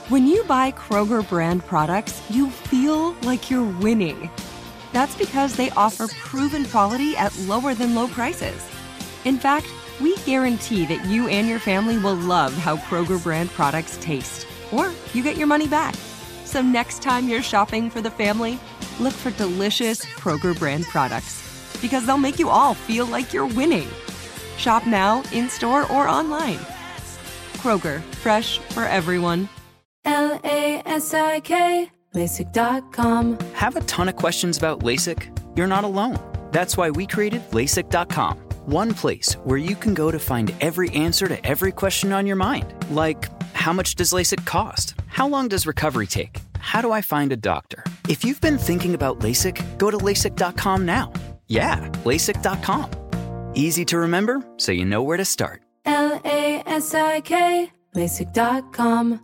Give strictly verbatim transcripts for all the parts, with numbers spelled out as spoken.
When you buy Kroger brand products, you feel like you're winning. That's because they offer proven quality at lower than low prices. In fact, we guarantee that you and your family will love how Kroger brand products taste, or you get your money back. So next time you're shopping for the family, look for delicious Kroger brand products, because they'll make you all feel like you're winning. Shop now, in-store, or online. Kroger, fresh for everyone. L A S I K, LASIK dot com. Have a ton of questions about LASIK? You're not alone. That's why we created LASIK dot com. One place where you can go to find every answer to every question on your mind. Like, how much does LASIK cost? How long does recovery take? How do I find a doctor? If you've been thinking about LASIK, go to LASIK dot com now. Yeah, LASIK dot com. Easy to remember, so you know where to start. L A S I K, LASIK dot com.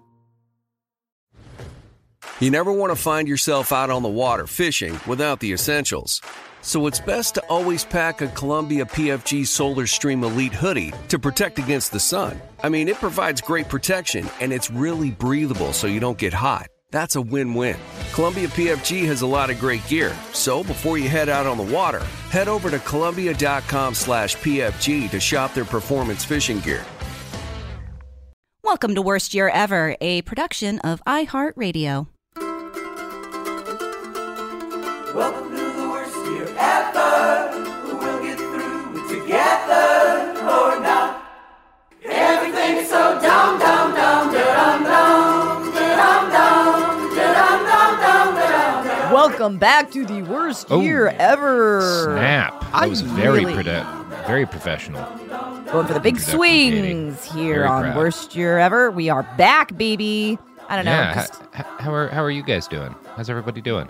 You never want to find yourself out on the water fishing without the essentials. So it's best to always pack a Columbia P F G Solar Stream Elite hoodie to protect against the sun. I mean, it provides great protection, and it's really breathable so you don't get hot. That's a win-win. Columbia P F G has a lot of great gear, so before you head out on the water, head over to Columbia.com slash PFG to shop their performance fishing gear. Welcome to Worst Year Ever, a production of iHeartRadio. Welcome to the worst year ever. We'll get through it together or not. Everything's so dumb, dumb, dumb, dum, dum, dum, dum, dum, dum, dum, dum. Welcome back to the worst Oh, year ever. Snap. That I was very, really- produ- very professional. Going for the big Production, swings Katie. here Very on proud. Worst Year Ever. We are back, baby. I don't know. Yeah. just- h- h- how are how are you guys doing? How's everybody doing?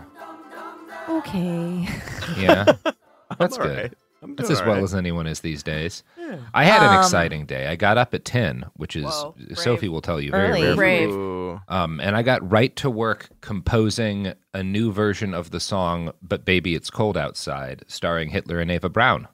okay. Yeah. That's all good. right. I'm That's doing as all well right. as anyone is these days. I had an Um, exciting day. I got up at ten, which is Whoa, brave. Sophie will tell you very Early. rare. Brave. Ooh. Um, and I got right to work composing a new version of the song "But Baby It's Cold Outside," starring Hitler and Ava Braun.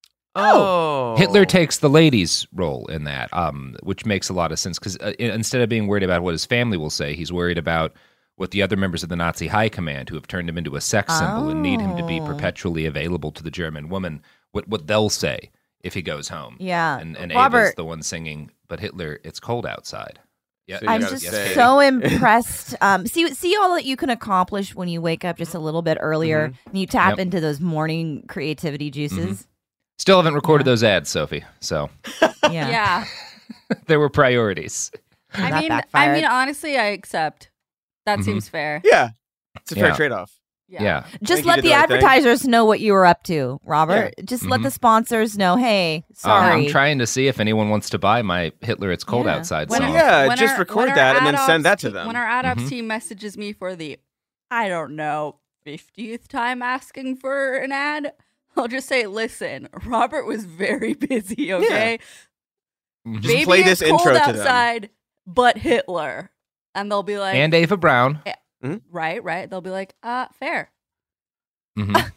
Oh. Hitler takes the ladies' role in that, um, which makes a lot of sense because uh, instead of being worried about what his family will say, he's worried about what the other members of the Nazi high command, who have turned him into a sex symbol and need him to be Oh. perpetually available to the German woman, what what they'll say if he goes home. Yeah. And, and Robert, Ava's the one singing, "But Hitler, it's cold outside." Yeah, So you I'm gotta just say- so impressed. Um, see, see all that you can accomplish when you wake up just a little bit earlier and you tap Yep. into those morning creativity juices. Still haven't recorded Yeah. those ads, Sophie. So Yeah. Yeah. there were priorities. I That mean, I backfired. mean, honestly, I accept. That Mhm. seems fair. Yeah. It's a fair Yeah. trade-off. Yeah. Just think you let did the the right thing. advertisers know what you were up to, Robert. Just let Mhm. the sponsors know, hey, Uh, sorry. I'm trying to see if anyone wants to buy my Hitler, it's cold Yeah. outside When song. our- Yeah, when just our- record when our that and then ad send that ops to te- them. When our ad ops Mhm. team messages me for the, I don't know, fiftieth time asking for an ad, I'll just say, listen, Robert was very busy, okay? Mhm. Just Baby, play it's this cold intro to them. outside, but Hitler. And they'll be like, And Ava Braun. right, right. They'll be like, uh, fair. Mhm.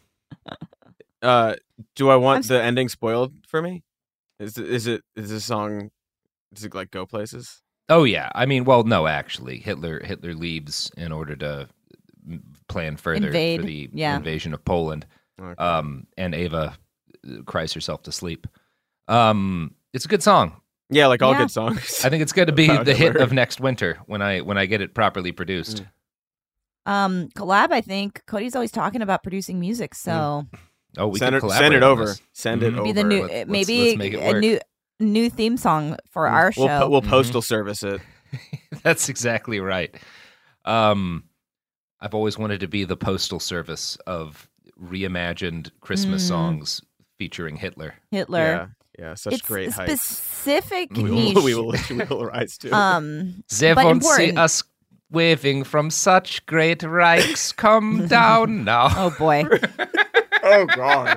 Uh, do I want I'm s- the ending spoiled for me? Is it, is it is this song? Does it like go places? Oh yeah, I mean, well, no, actually, Hitler Hitler leaves in order to m- plan further Invade, for the yeah. invasion of Poland. Okay. Um, and Ava uh, cries herself to sleep. Um, it's a good song. yeah, like all Yeah. good songs. I think it's going to be About the hit Hitler. of next winter when I when I get it properly produced. Mm. um, collab, I think. Cody's always talking about producing music, so Oh, we send can it, collaborate send it on over. this. Send Mhm. it over. be the new, Let's- let's- maybe let's make it a work. new new theme song for our We'll, show. po- we'll Mhm. postal service it. That's exactly right. Um, I've always wanted to be the postal service of reimagined Christmas Mm. songs featuring Hitler. Hitler. Yeah, yeah, such It's great a heights. specific We niche. will, we will, we will rise to. Um, They but won't see important. us waving from such great reichs. Come down now. Oh boy, oh God.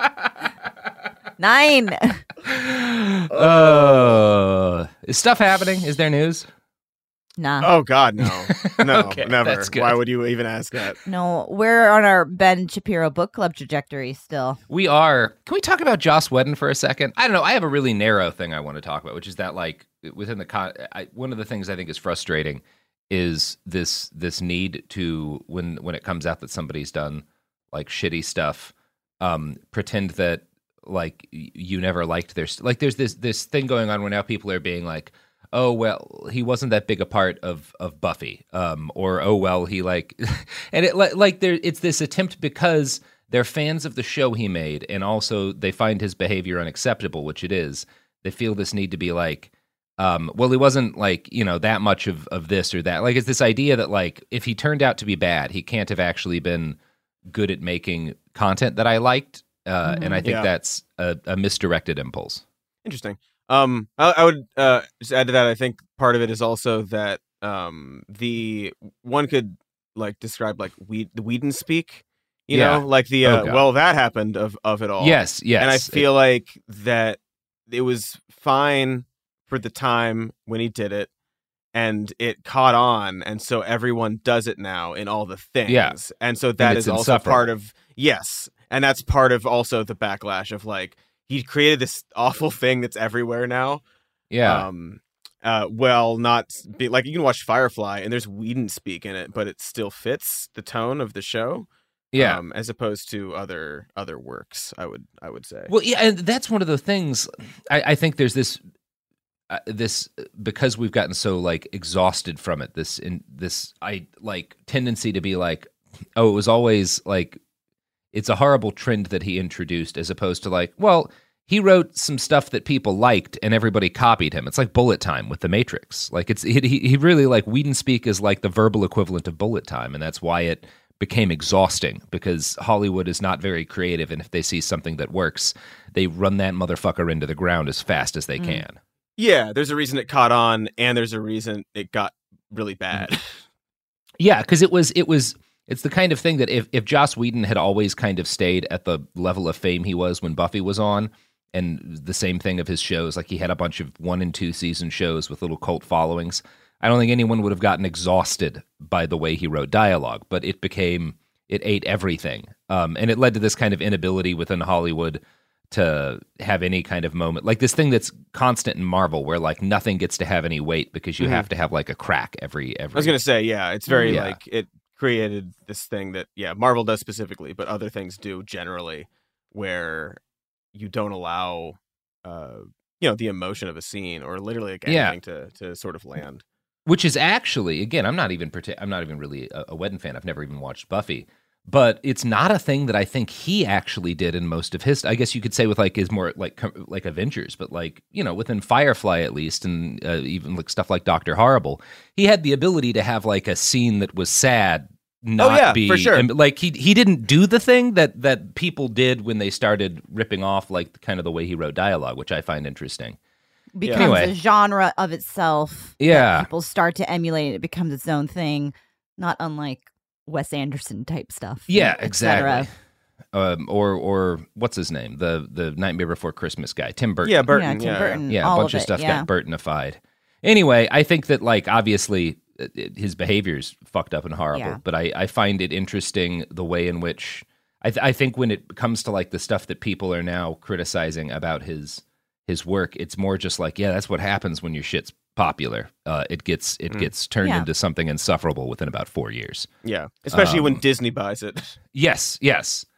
nine. uh, is stuff happening? Is there news? Nah, Oh God, no, no, Okay, never. that's good. Why would you even ask that? no. We're on our Ben Shapiro book club trajectory still. We are. Can we talk about Joss Whedon for a second? I don't know. I have a really narrow thing I want to talk about, which is that, like, within the con- I, one of the things I think is frustrating is this this need to when when it comes out that somebody's done like shitty stuff, um, pretend that like y- you never liked their st- like. There's this this thing going on where now people are being like, oh well, he wasn't that big a part of of Buffy, um, or oh well, he like, and it like like there it's this attempt because they're fans of the show he made, and also they find his behavior unacceptable, which it is. They feel this need to be like. Um, well, he wasn't like, you know, that much of, of this or that. Like, it's this idea that, like, if he turned out to be bad, he can't have actually been good at making content that I liked. Uh, mm-hmm. And I think yeah. that's a, a misdirected impulse. Interesting. Um, I, I would uh, just add to that. I think part of it is also that um, the one could like describe like we the Whedon speak, you yeah. know, like the uh, oh, well that happened of of it all. Yes, yes. And I feel it, like that it was fine for the time when he did it, and it caught on, and so everyone does it now in all the things. Yeah. And so that is also part of yes, and that's part of also the backlash of like he created this awful thing that's everywhere now. Yeah. Um uh well not be like you can watch Firefly and there's Whedon speak in it, but it still fits the tone of the show. Yeah. Um, as opposed to other other works, I would I would say. Well, yeah, and that's one of the things I, I think there's this Uh, this because we've gotten so like exhausted from it. This in this I like tendency to be like, oh, it was always like it's a horrible trend that he introduced, as opposed to like, well, he wrote some stuff that people liked and everybody copied him. It's like Bullet Time with The Matrix. Like it's he he really like Whedon speak is like the verbal equivalent of Bullet Time, and that's why it became exhausting because Hollywood is not very creative, and if they see something that works, they run that motherfucker into the ground as fast as they mm. can. Yeah, there's a reason it caught on, and there's a reason it got really bad. Yeah, because it was, it was, it's the kind of thing that if, if Joss Whedon had always kind of stayed at the level of fame he was when Buffy was on, and the same thing of his shows, like he had a bunch of one and two season shows with little cult followings, I don't think anyone would have gotten exhausted by the way he wrote dialogue, but it became, it ate everything. Um, and it led to this kind of inability within Hollywood to have any kind of moment like this thing that's constant in Marvel where like nothing gets to have any weight because you mm-hmm. have to have like a crack every every I was gonna say yeah it's very yeah. like it created this thing that yeah Marvel does specifically but other things do generally where you don't allow uh you know the emotion of a scene or literally like anything yeah. to to sort of land, which is actually again I'm not even I'm not even really a, a Whedon fan. I've never even watched Buffy. But it's not a thing that I think he actually did in most of his. I guess you could say with like his more like like Avengers, but like you know within Firefly at least, and uh, even like stuff like Doctor Horrible, he had the ability to have like a scene that was sad, not oh, yeah, be for sure. And, like he he didn't do the thing that that people did when they started ripping off like kind of the way he wrote dialogue, which I find interesting. Becomes anyway. a genre of itself. Yeah, people start to emulate it. It becomes its own thing, not unlike Wes Anderson type stuff. Yeah, exactly. Um, or or what's his name? The the Nightmare Before Christmas guy, Tim Burton. Yeah, Burton. Yeah, Tim yeah. Burton. Yeah, a all bunch of, of stuff it, yeah. got Burtonified. Anyway, I think that like obviously his behavior's fucked up and horrible, Yeah. but I, I find it interesting the way in which I th- I think when it comes to like the stuff that people are now criticizing about his his work, it's more just like yeah, that's what happens when your shit's popular. Uh, it gets it mm. gets turned yeah. into something insufferable within about four years. Yeah, especially um, when Disney buys it. Yes, yes.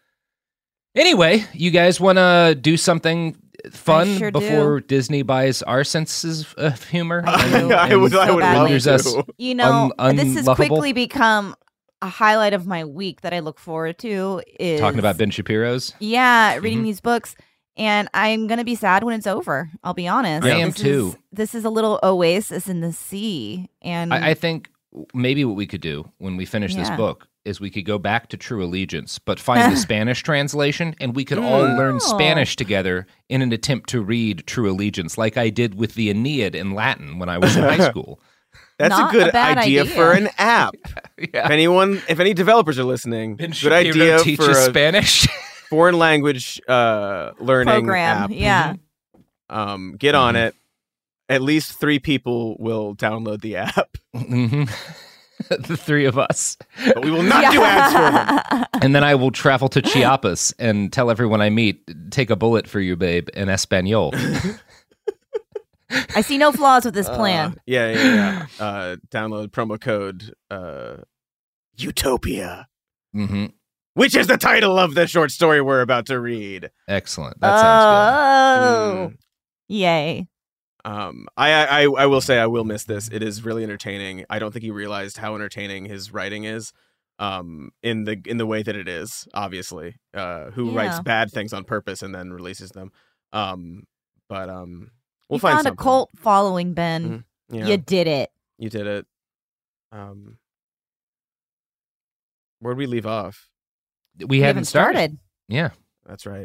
Anyway, you guys want to do something fun sure before do. Disney buys our senses of humor? I, and, I would, I so would badly. love to. Us You know, un- this has unlovable? quickly become a highlight of my week that I look forward to. Is Talking about Ben Shapiro's? yeah, reading Mhm. these books. And I'm going to be sad when it's over. I'll be honest. I am this too. Is, this is a little oasis in the sea. And I, I think maybe what we could do when we finish this Yeah. book is we could go back to True Allegiance, but find the Spanish translation, and we could all learn Oh. Spanish together in an attempt to read True Allegiance, like I did with the Aeneid in Latin when I was in high school. That's Not a good a bad idea, idea. for an app. Yeah. If anyone, if any developers are listening, Ben good Shapiro idea teaches for a Spanish. foreign language uh, learning program. app. Yeah. Um, get on it. At least three people will download the app, hmm The three of us. but we will not do ads for them. And then I will travel to Chiapas and tell everyone I meet, take a bullet for you, babe, in Espanol. I see no flaws with this plan. Uh, yeah, yeah, yeah. uh, download promo code uh, Utopia, Mm-hmm. which is the title of the short story we're about to read. Excellent. That sounds Oh, Mm. yay. Um, I, I I will say I will miss this. It is really entertaining. I don't think he realized how entertaining his writing is. Um, in the in the way that it is, obviously. Uh, who Yeah. writes bad things on purpose and then releases them. Um, but um, we'll you find found something. a cult following, Ben. Mhm. Yeah, You did it. you did it. Um, where'd we leave off? good. We, hadn't started. Yeah. That's right.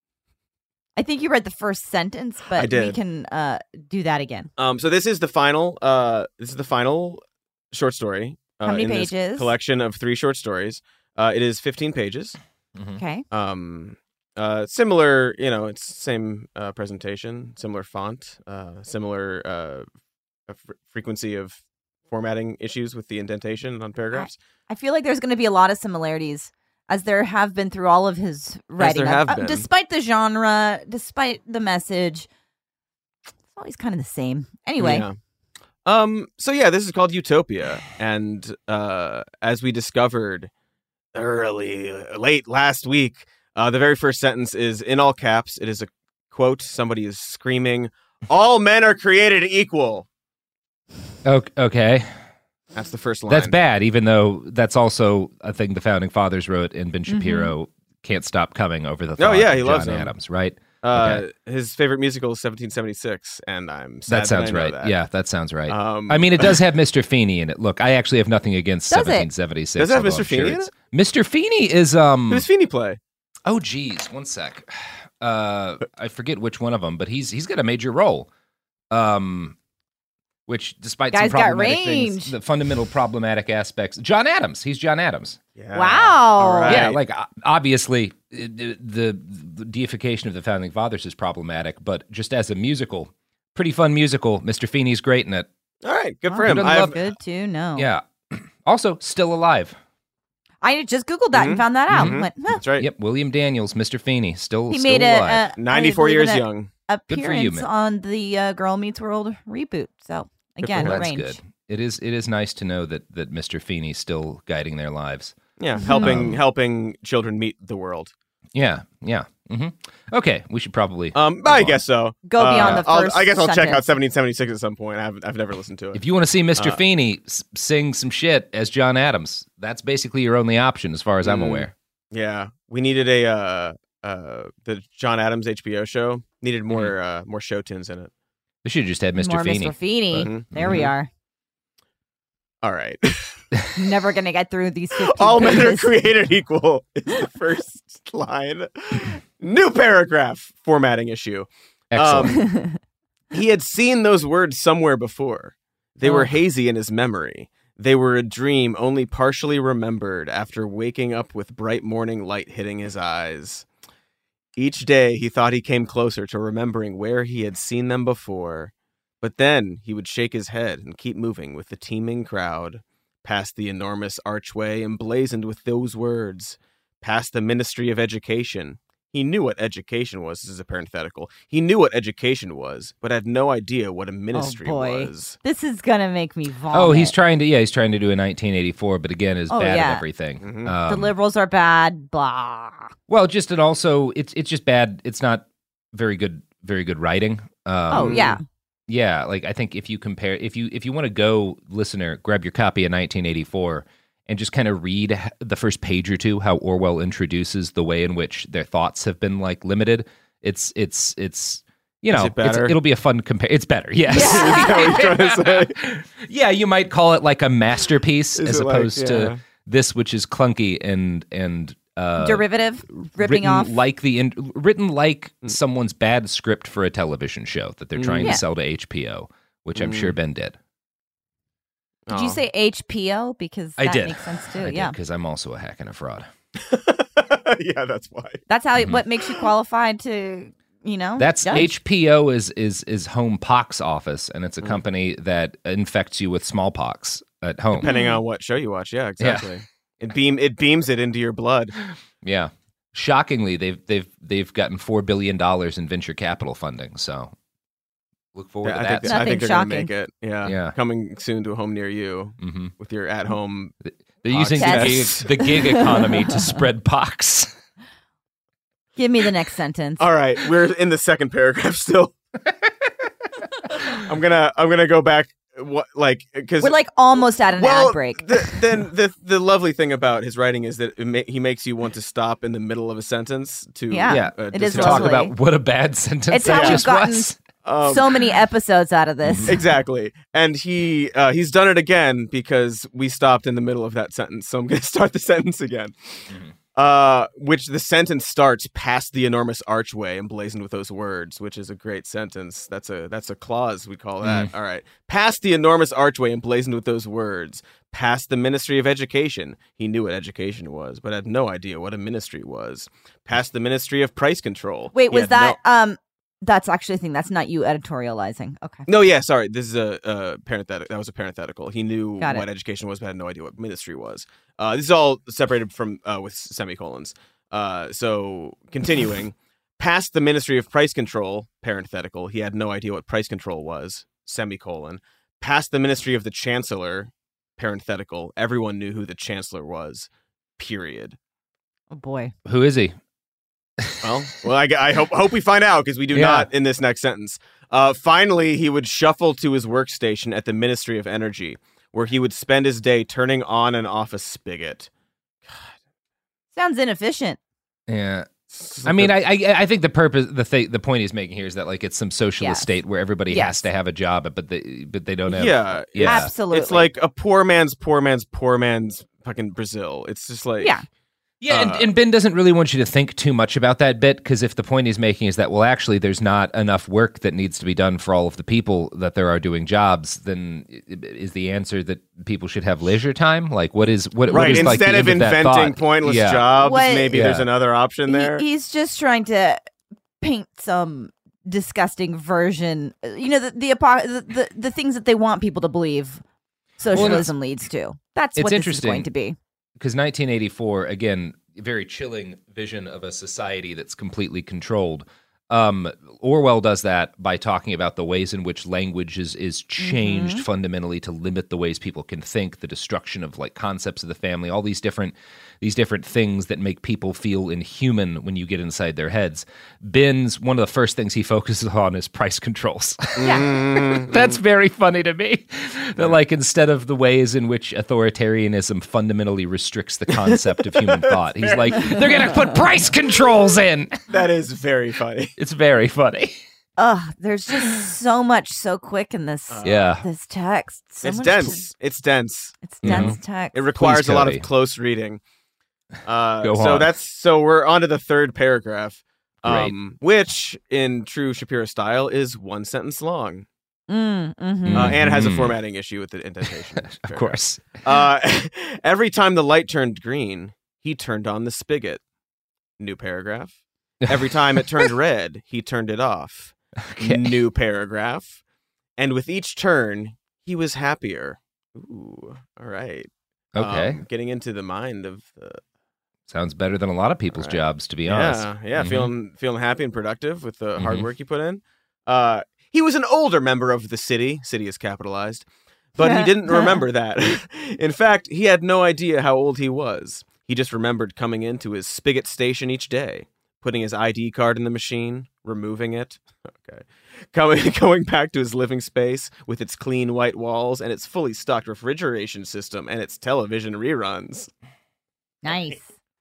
I think you read the first sentence, but I did. we can uh, do that again. Um, so this is the final. Uh, this is the final short story. Uh, How many in this pages? collection of three short stories. Uh, it is fifteen pages. Mhm. Okay. Um, uh, similar, you know, it's same uh, presentation, similar font, uh, similar uh, fr- frequency of formatting issues with the indentation on paragraphs. I feel like there's going to be a lot of similarities, as there have been through all of his writing. there have Uh, been. Despite the genre, despite the message, it's always kind of the same. Anyway, Yeah. Um. So yeah, this is called Utopia, and uh, as we discovered early, late last week, uh, the very first sentence is in all caps. It is a quote. Somebody is screaming, "All men are created equal." Okay. okay. That's the first line. That's bad, even though that's also a thing the founding fathers wrote, and Ben Shapiro can't stop coming over the Oh, thought yeah, of he loves John him. Adams, right? Uh, Okay. His favorite musical is seventeen seventy-six, and I'm sad That sounds I know right. that. Yeah, that sounds right. Um, I mean, it does have Mister Feeney in it. Look, I actually have nothing against Does it? seventeen seventy-six. Does it have although Mister I'm sure Feeney in it's- it? Mister Feeney is um. Who does Feeney play? Oh, geez, one sec. Uh, I forget which one of them, but he's he's got a major role. Um, which, despite Guy's some got problematic range. things, the fundamental problematic aspects. John Adams. He's John Adams. Yeah. wow. All right. Yeah, like o- obviously it- the, the the deification of the founding fathers is problematic, but just as a musical, pretty fun musical. Mister Feeney's great in it. All right, good for Who him. doesn't I've- love- Good to know. Yeah. Also, still alive. I just Googled that and Mhm. found that out. Mhm. Went, huh. That's right. Yep, William Daniels, Mister Feeney, still He still made alive. a, a ninety-four I believe years an young. Good for you, appearance man. on the uh, Girl Meets World reboot. So again, Well, that's range. good. It is it is nice to know that that Mister Feeney's still guiding their lives. Yeah, helping Um, helping children meet the world. Yeah, yeah. hmm Okay, we should probably. Um, move I on. guess so. Go beyond Uh, the I'll- first I guess I'll check out sentence. seventeen seventy-six at some point. I've I've never listened to it. If you want to see Mister Uh, Feeney s- sing some shit as John Adams, that's basically your only option, as far as I'm Mm. aware. Yeah, we needed a uh uh the John Adams H B O show needed more uh more show tunes in it. They should have just had Mister More Feeney. Mister Feeney. Mhm. There we Mhm. are. All right. Never gonna get through these fifteen All men are pages. created equal is the first line. New paragraph formatting issue. Excellent. Um, he had seen those words somewhere before. They were Oh. hazy in his memory. They were a dream only partially remembered after waking up with bright morning light hitting his eyes. Each day he thought he came closer to remembering where he had seen them before, but then he would shake his head and keep moving with the teeming crowd, past the enormous archway emblazoned with those words, past the Ministry of Education. He knew what education was, this is a parenthetical. He knew what education was, but had no idea what a ministry oh boy, was. this is gonna make me vomit. Oh, he's trying to yeah, he's trying to do a nineteen eighty-four, but again is Oh, bad yeah. at everything. Mhm. The Um, liberals are bad. Blah. well, just and also it's it's just bad. It's not very good, very good writing. Um, oh yeah. yeah. Like I think if you compare, if you if you want to go, listener, grab your copy of nineteen eighty-four and just kind of read h- the first page or two how Orwell introduces the way in which their thoughts have been like limited. It's it's it's you Is know it better? It's, it'll be a fun compare. It's better, yes. Is that what you're trying to say? Yeah, you might call it like a masterpiece Is as it like- opposed yeah. to this, which is clunky and and uh, Derivative, ripping written off. like the in, written like someone's bad script for a television show that they're trying Yeah. to sell to H B O, which I'm Mm. sure Ben did. Did you Oh. say H P O? Because I that did. makes sense too. I yeah, because I'm also a hack and a fraud. Yeah, that's why. that's how. Mhm. What makes you qualified to, you know? That's judge. H P O is is is home pox office, and Mm. it's a company that infects you with smallpox at home. Depending on what show you watch, yeah, exactly. It beam it beams it into your blood. Yeah. Shockingly, they've they've they've gotten four billion dollars in venture capital funding. So Look forward Yeah, to I that. think, I think they're Nothing gonna make it. Yeah. Yeah. Coming soon to a home near you Mhm. with your at-home. They're using the gig, Yes. the gig economy to spread pox. Give me the next sentence. All right, we're in the second paragraph still. I'm gonna I'm gonna go back. What like because We're like almost at an well, ad break. The, then the the lovely thing about his writing is that it ma- he makes you want to stop in the middle of a sentence to Yeah, Yeah, uh, it is to discuss talk lovely. about what a bad sentence It's that how we've just gotten- was. Um, So many episodes out of this. exactly, and he uh, he's done it again because we stopped in the middle of that sentence. So I'm going to start the sentence again. Mhm. Uh, which the sentence starts past the enormous archway emblazoned with those words, which is a great sentence. That's a that's a clause, we call that. All right. Past the enormous archway emblazoned with those words, past the Ministry of Education. He knew what education was, but had no idea what a ministry was. Past the Ministry of Price Control. Wait, He was had that no- um that's actually a thing. That's not you editorializing. Okay. No, yeah, sorry. This is a, a parenthetical. That was a parenthetical. He knew Got it. what education was, but had no idea what ministry was. Uh, this is all separated from uh, with semicolons. Uh, so continuing, past the Ministry of Price Control, parenthetical. He had no idea what price control was. Semicolon. Past the Ministry of the Chancellor, parenthetical. Everyone knew who the Chancellor was. Period. Oh boy. Who is he? Well, well, I, I hope hope we find out because we do Yeah. not in this next sentence. Uh, finally, he would shuffle to his workstation at the Ministry of Energy, where he would spend his day turning on and off a spigot. Sounds inefficient. Yeah. I mean, I, I I think the purpose, the th- the point he's making here is that like it's some socialist Yes. state where everybody Yes. has to have a job, but they but they don't have. Yeah, yeah. Absolutely. It's like a poor man's poor man's poor man's fucking Brazil. It's just like Yeah. Yeah, and, Uh, and Ben doesn't really want you to think too much about that bit because if the point he's making is that, well, actually, there's not enough work that needs to be done for all of the people that there are doing jobs, then i- is the answer that people should have leisure time? Like, what is what? what right. is, like, the Instead of end that inventing thought? pointless Yeah. jobs, What- maybe Yeah. there's another option there. He, he's just trying to paint some disgusting version. You know, the the, apo- the the the things that they want people to believe socialism leads to. That's it's what this is interesting. going to be. Because nineteen eighty-four, again, very chilling vision of a society that's completely controlled. Um, Orwell does that by talking about the ways in which language is, is changed Mm-hmm. fundamentally to limit the ways people can think, the destruction of like concepts of the family, all these different these different things that make people feel inhuman when you get inside their heads. Ben's one of the first things he focuses on is price controls. Yeah. That's very funny to me. That like instead of the ways in which authoritarianism fundamentally restricts the concept of human thought, he's like, they're gonna put price controls in. That is very funny. It's very funny. Ugh, there's just so much so quick in this Yeah. this text. So it's much dense. to- it's dense. it's Mhm. dense text. It requires a lot Cody. of close reading. Uh, Go so on. that's so we're on to the third paragraph, Great. um, which in true Shapiro style is one sentence long, Mm, mhm. uh, and has a Mhm. formatting issue with the indentation. Of course. Uh, every time the light turned green, he turned on the spigot. New paragraph. Every time it turned red, he turned it off. Okay. New paragraph. And with each turn, he was happier. Ooh, all right. Okay. Um, getting into the mind of the Sounds better than a lot of people's All right. jobs, to be honest. yeah, yeah, Mhm. feeling feeling happy and productive with the hard Mhm. work you put in. Uh, he was an older member of the city. City is capitalized, but he didn't remember that. In fact, he had no idea how old he was. He just remembered coming into his spigot station each day, putting his I D card in the machine, removing it. Okay. Coming, going back to his living space with its clean white walls and its fully stocked refrigeration system and its television reruns. Nice.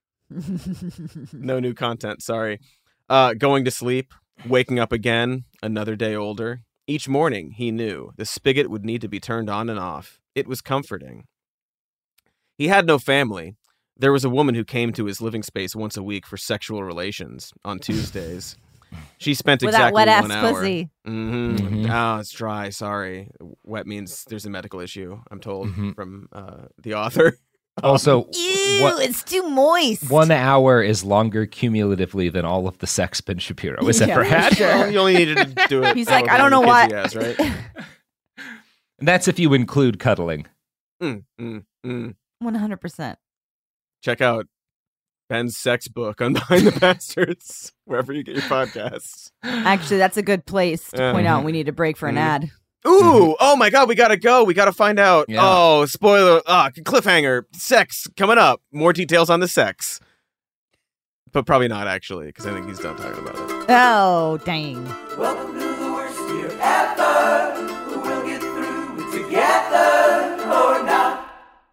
No new content, sorry. Uh, going to sleep, waking up again, another day older. Each morning, he knew the spigot would need to be turned on and off. It was comforting. He had no family. There was a woman who came to his living space once a week for sexual relations on Tuesdays. She spent With that exactly wet ass one hour. pussy. Mm-hmm. Mhm. Oh, it's dry. Sorry. Wet means there's a medical issue, I'm told Mhm. from uh, the author. Also, Ew, what- it's too moist. one hour is longer cumulatively than all of the sex Ben Shapiro has Yeah, ever for had. sure. Well, you only needed to do it. He's like, however I don't know many why. kids he has, right? And that's if you include cuddling. Mm, mm, mm. one hundred percent. Check out Ben's sex book on Behind the Bastards, wherever you get your podcasts. Actually, that's a good place to point Uh-huh. out we need a break for an ad. Ooh, oh my God, we gotta go. We gotta find out. Yeah. Oh, spoiler, ah, cliffhanger, sex coming up. More details on the sex. But probably not, actually, because I think he's done talking about it. Oh, dang. Welcome to the worst year ever. We'll get through it together or not.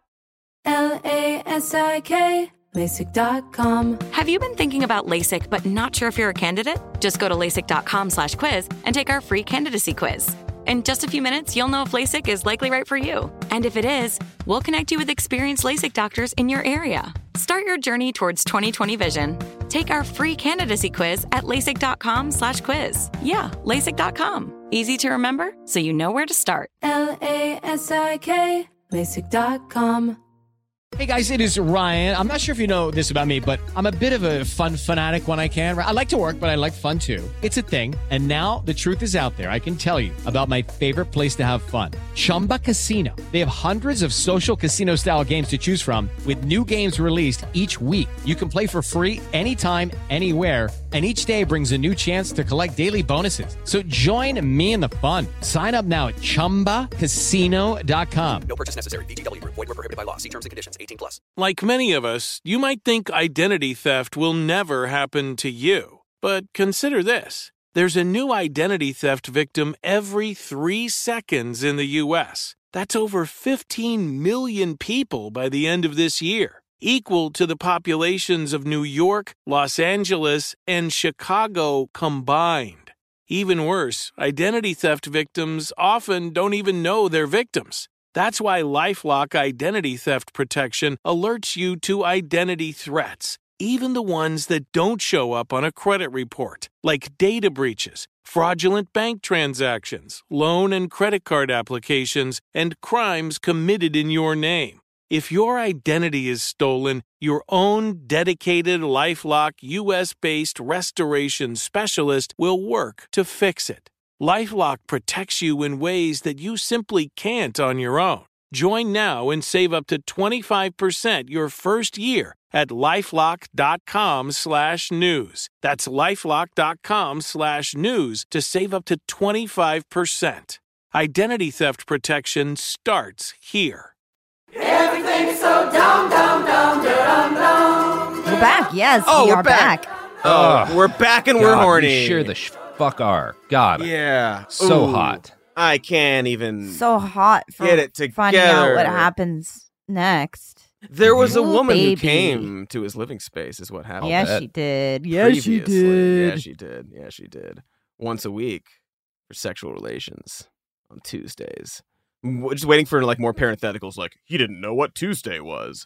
L A S I K, LASIK dot com. Have you been thinking about LASIK but not sure if you're a candidate? Just go to LASIK.com slash quiz and take our free candidacy quiz. In just a few minutes, you'll know if LASIK is likely right for you. And if it is, we'll connect you with experienced LASIK doctors in your area. Start your journey towards twenty twenty vision. Take our free candidacy quiz at LASIK.com slash quiz. Yeah, LASIK dot com. Easy to remember, so you know where to start. L A S I K, LASIK dot com. Hey guys, it is Ryan. I'm not sure if you know this about me, but I'm a bit of a fun fanatic when I can. I like to work, but I like fun too. It's a thing. And now the truth is out there. I can tell you about my favorite place to have fun. Chumba Casino. They have hundreds of social casino style games to choose from with new games released each week. You can play for free anytime, anywhere. And each day brings a new chance to collect daily bonuses. So join me in the fun. Sign up now at chumba casino dot com. No purchase necessary. V G W. Void where prohibited by law. See terms and conditions. eighteen plus. Like many of us, you might think identity theft will never happen to you. But consider this. There's a new identity theft victim every three seconds in the U S. That's over fifteen million people by the end of this year, equal to the populations of New York, Los Angeles, and Chicago combined. Even worse, identity theft victims often don't even know they're victims. That's why LifeLock Identity Theft Protection alerts you to identity threats, even the ones that don't show up on a credit report, like data breaches, fraudulent bank transactions, loan and credit card applications, and crimes committed in your name. If your identity is stolen, your own dedicated LifeLock U S-based restoration specialist will work to fix it. LifeLock protects you in ways that you simply can't on your own. Join now and save up to twenty-five percent your first year at LifeLock.com slash news. That's LifeLock.com slash news to save up to twenty-five percent. Identity theft protection starts here. Everything's so dumb, dumb, dumb, dumb, dumb. We're back. Yes, Oh, we we're are back. back. Oh, we're back and we're God, horny. We sure the sh- fuck are. God. Yeah. So Ooh, hot. I can't even So hot for get it together. finding out what happens next. There was a Ooh, woman baby. who came to his living space, is what happened. Yes, she did. Yes, she Previously. did. Yeah, she did. Yeah, she did. Once a week for sexual relations on Tuesdays. W- Just waiting for like more parentheticals like, he didn't know what Tuesday was.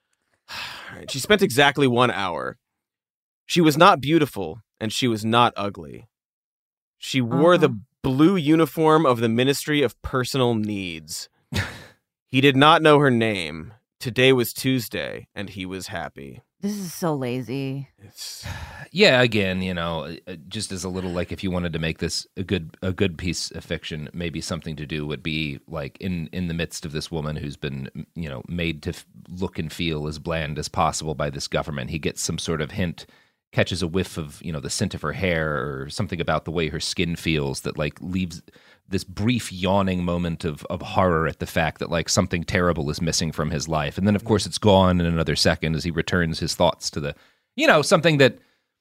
All right, she spent exactly one hour. She was not beautiful, and she was not ugly. She wore Uh-huh. the blue uniform of the Ministry of Personal Needs. He did not know her name. Today was Tuesday, and he was happy. This is so lazy. It's... Yeah, again, you know, uh, just as a little like if you wanted to make this a good a good piece of fiction, maybe something to do would be like in in the midst of this woman who's been, you know, made to f- look and feel as bland as possible by this government. He gets some sort of hint, catches a whiff of, you know, the scent of her hair or something about the way her skin feels that like leaves this brief yawning moment of, of horror at the fact that like something terrible is missing from his life. And then of course it's gone in another second as he returns his thoughts to the, you know, something that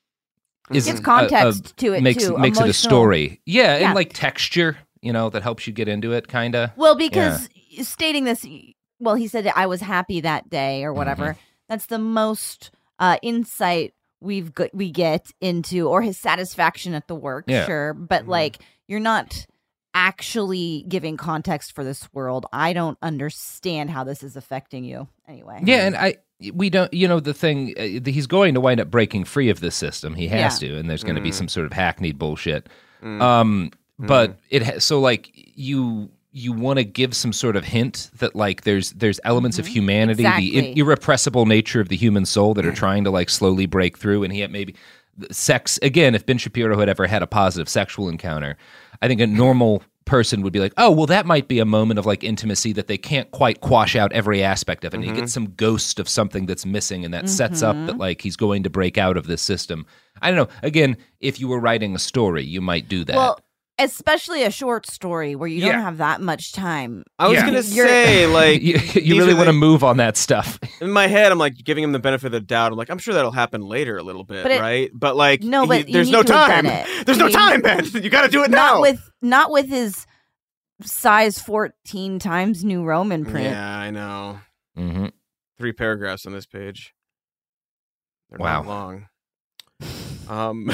is Gives context to it, makes, too, Makes it a emotional. story. Yeah, Yeah. and like texture, you know, that helps you get into it kind of. Well, because stating this, well, he said I was happy that day or whatever. Mm-hmm. That's the most uh, insight we've got, we get into, or his satisfaction at the work. Yeah. Sure, but Mm-hmm. like you're not actually giving context for this world. I don't understand how this is affecting you. Anyway. Yeah, and I we don't, you know, the thing, uh, he's going to wind up breaking free of this system. He has Yeah. to, and there's going to Mm. be some sort of hackneyed bullshit. Mm. Um, but Mm. it ha- so like you you want to give some sort of hint that like there's there's elements of humanity, the Mm-hmm. Exactly. in- irrepressible nature of the human soul that are trying to like slowly break through, and he had maybe sex again. If Ben Shapiro had ever had a positive sexual encounter, I think a normal person would be like, oh, well, that might be a moment of like intimacy that they can't quite quash out every aspect of it. And Mm-hmm. you get some ghost of something that's missing, and that sets up Mm-hmm. that like he's going to break out of this system. I don't know. Again, if you were writing a story, you might do that. Well, especially a short story where you don't Yeah. have that much time. I was Yeah. gonna You're- say, like, you, these you really are want to the- move on that stuff. in my head, I'm like giving him the benefit of the doubt. I'm like, I'm sure that'll happen later a little bit, But it- right? But like, No, he- but you there's need no to have time. done it. There's no You- time, Ben. You got to do it Not now. with not with his size fourteen times New Roman print. Yeah, I know. Mm-hmm. Three paragraphs on this page. They're Wow. not long. Um.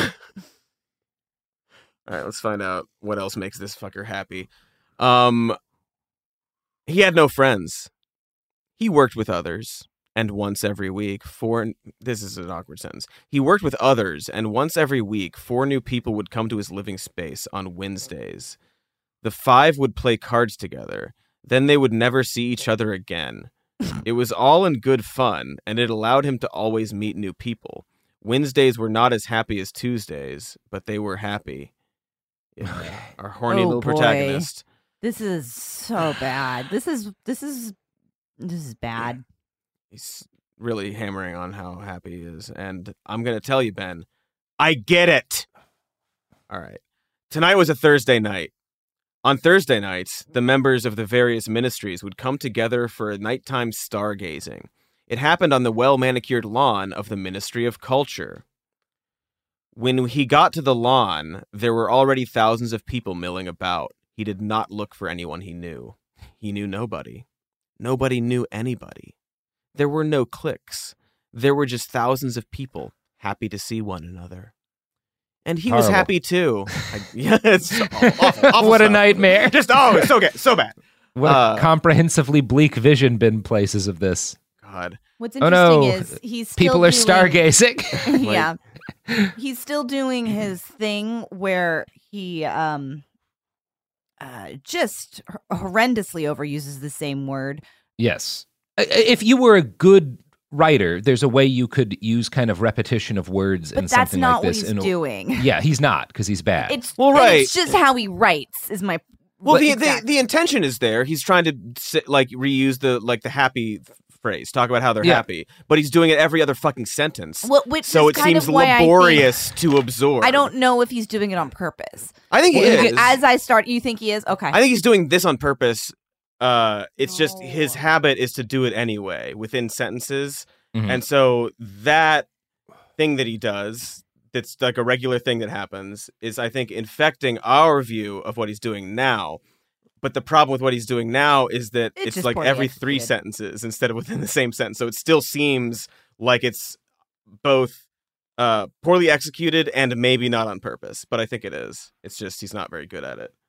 All right, let's find out what else makes this fucker happy. Um, he had no friends. He worked with others, and once every week, four. This is an awkward sentence. He worked with others, and once every week, four new people would come to his living space on Wednesdays. The five would play cards together. Then they would never see each other again. It was all in good fun, and it allowed him to always meet new people. Wednesdays were not as happy as Tuesdays, but they were happy. Yeah, our horny Oh, little boy. protagonist. This is so bad. This is this is this is bad. He's really hammering on how happy he is. And I'm going to tell you, Ben, I get it. All right. Tonight was a Thursday night. On Thursday nights, the members of the various ministries would come together for a nighttime stargazing. It happened on the well-manicured lawn of the Ministry of Culture. When he got to the lawn, there were already thousands of people milling about. He did not look for anyone he knew. He knew nobody. Nobody knew anybody. There were no cliques. There were just thousands of people happy to see one another. And he was Horrible. happy too. I, yeah, it's awful, awful What a stuff. nightmare. Just, oh, it's so good, so bad. What Uh, a comprehensively bleak vision bin places of this. God. What's Oh, interesting no. is he's still People are doing- stargazing. yeah. He's still doing his thing where he um uh just hor- horrendously overuses the same word. Yes. I- I- If you were a good writer, there's a way you could use kind of repetition of words But in that's something not like what this. he's in a- doing. Yeah, he's not, because he's bad. It's Well, and right. It's just how he writes is my Well, the, exact- the the intention is there. He's trying to si- like reuse the like the happy f- phrase, talk about how they're Yeah. happy, but he's doing it every other fucking sentence. Well, which so is it kind seems of why I think- laborious to absorb. I don't know if he's doing it on purpose. I think he Well, is. As I start, you think he is? Okay. I think he's doing this on purpose. Uh, it's just his habit is to do it anyway within sentences, Mhm. and so that thing that he does, that's like a regular thing that happens, is I think infecting our view of what he's doing now. But the problem with what he's doing now is that It's it's, just like poorly every three executed. sentences instead of within the same sentence. So it still seems like it's both uh, poorly executed and maybe not on purpose. But I think it is. It's just he's not very good at it.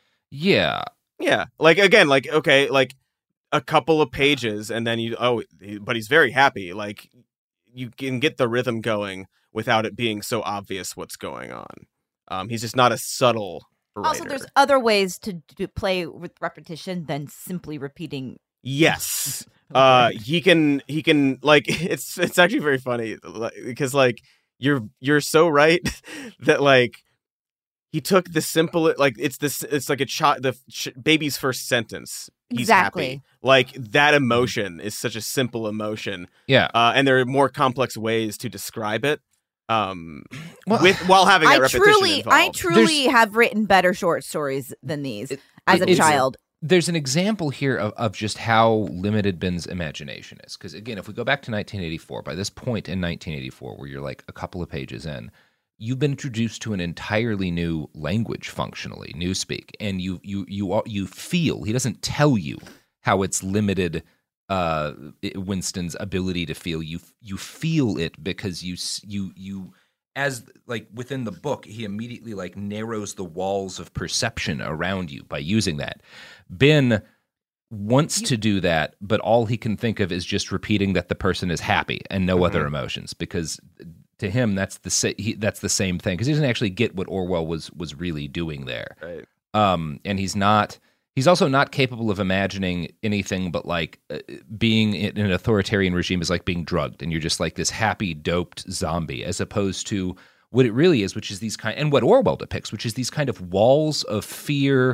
yeah. Yeah. Like, again, like, okay, like a couple of pages and then you, oh, he- but he's very happy. Like, you can get the rhythm going without it being so obvious what's going on. Um, he's just not a subtle writer. Also, there's other ways to do, play with repetition than simply repeating. Yes. Uh, he can, he can, like, it's, it's actually very funny like, because, like, you're, you're so right that, like, he took the simple, like, it's this, it's like a child, the ch- baby's first sentence. He's Exactly. happy. Like, that emotion is such a simple emotion. Yeah. Uh, and there are more complex ways to describe it. Um, Well, with, while having that I repetition truly, involved. I truly have written better short stories than these as a It's- child. There's an example here of, of just how limited Ben's imagination is. Because, again, if we go back to nineteen eighty-four, by this point in nineteen eighty-four, where you're like a couple of pages in, you've been introduced to an entirely new language functionally, Newspeak. And you you you are- you feel, he doesn't tell you how it's limited uh, Winston's ability to feel. You you feel it because you s- you you as like within the book, he immediately like narrows the walls of perception around you by using that. Ben wants to do that, but all he can think of is just repeating that the person is happy and no other emotions, because to him that's the sa- he, that's the same thing, because he doesn't actually get what Orwell was was really doing there. Right. Um, and he's not. He's also not capable of imagining anything but like uh, being in an authoritarian regime is like being drugged, and you're just like this happy, doped zombie, as opposed to what it really is, which is these kind, and what Orwell depicts, which is these kind of walls of fear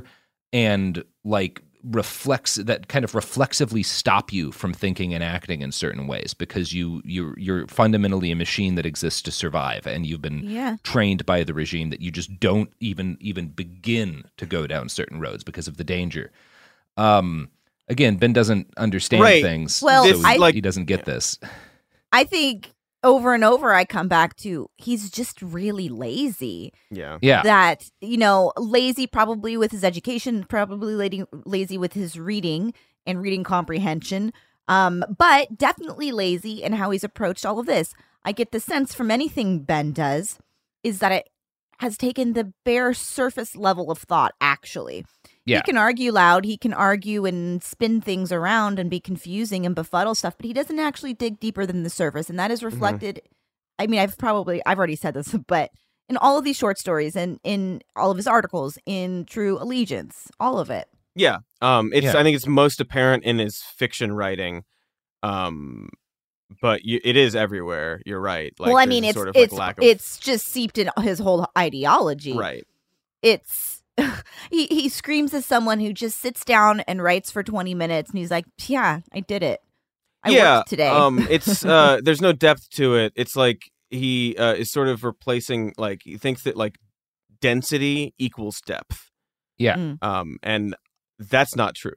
and like reflex that kind of reflexively stop you from thinking and acting in certain ways because you you're you're fundamentally a machine that exists to survive, and you've been Yeah. trained by the regime that you just don't even even begin to go down certain roads because of the danger. Um, again, Ben doesn't understand Right. things, Well, so I- he, like- he doesn't get this. I think over and over I come back to he's just really lazy. Yeah. Yeah. That, you know, lazy probably with his education, probably lazy, lazy with his reading and reading comprehension, um, but definitely lazy in how he's approached all of this. I get the sense from anything Ben does is that it has taken the bare surface level of thought, actually. Yeah. He can argue loud, he can argue and spin things around and be confusing and befuddle stuff, but he doesn't actually dig deeper than the surface. And that is reflected, I mean, I've probably, I've already said this, but in all of these short stories and in all of his articles, in True Allegiance, all of it. Yeah. Um, it's Yeah. I think it's most apparent in his fiction writing. Um, but you, it is everywhere. You're right. Like, well, I there's mean, a it's sort of it's like lack of it's just seeped in his whole ideology. right. It's he he screams as someone who just sits down and writes for twenty minutes, and he's like, "Yeah, I did it. I yeah, worked today." um, it's uh, there's no depth to it. It's like he uh, is sort of replacing, like he thinks that like density equals depth. Yeah. Mm. Um, and that's not true.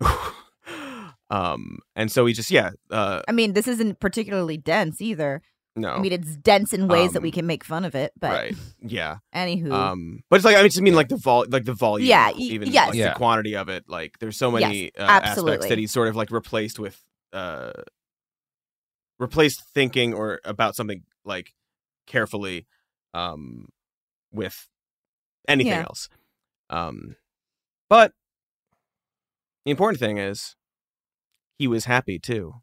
um, and so he just yeah. Uh, I mean, this isn't particularly dense either. no. I mean, it's dense in ways that Um, we can make fun of it, but right. Yeah. anywho, Um, but it's like I just mean like the vol, like the volume, Yeah, y- even yes. like Yeah. the quantity of it. Like there's so many Yes, uh, aspects absolutely. that he's sort of like replaced with, uh, replaced thinking or about something like carefully, um, with anything Yeah. else. Um, but the important thing is he was happy too.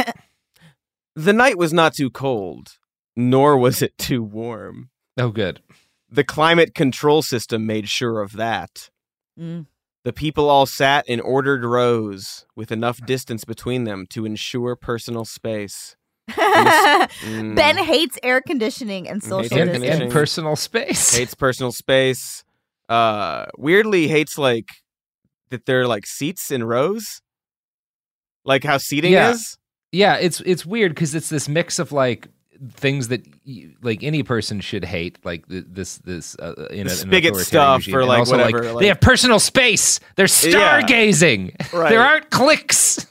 The night was not too cold, nor was it too warm. Oh, good. The climate control system made sure of that. Mm. The people all sat in ordered rows with enough distance between them to ensure personal space. Mm. Ben hates air conditioning and Hates social air And, distancing. and personal space. Hates personal space. Uh, weirdly hates like that there are like seats in rows. Like how seating Yeah. is. Yeah, it's it's weird because it's this mix of like things that you, like any person should hate, like th- this this uh, in a, an Spigot authoritarian stuff regime. or, And like, also, whatever, like- they have personal space. They're Yeah. stargazing. Right. There aren't clicks.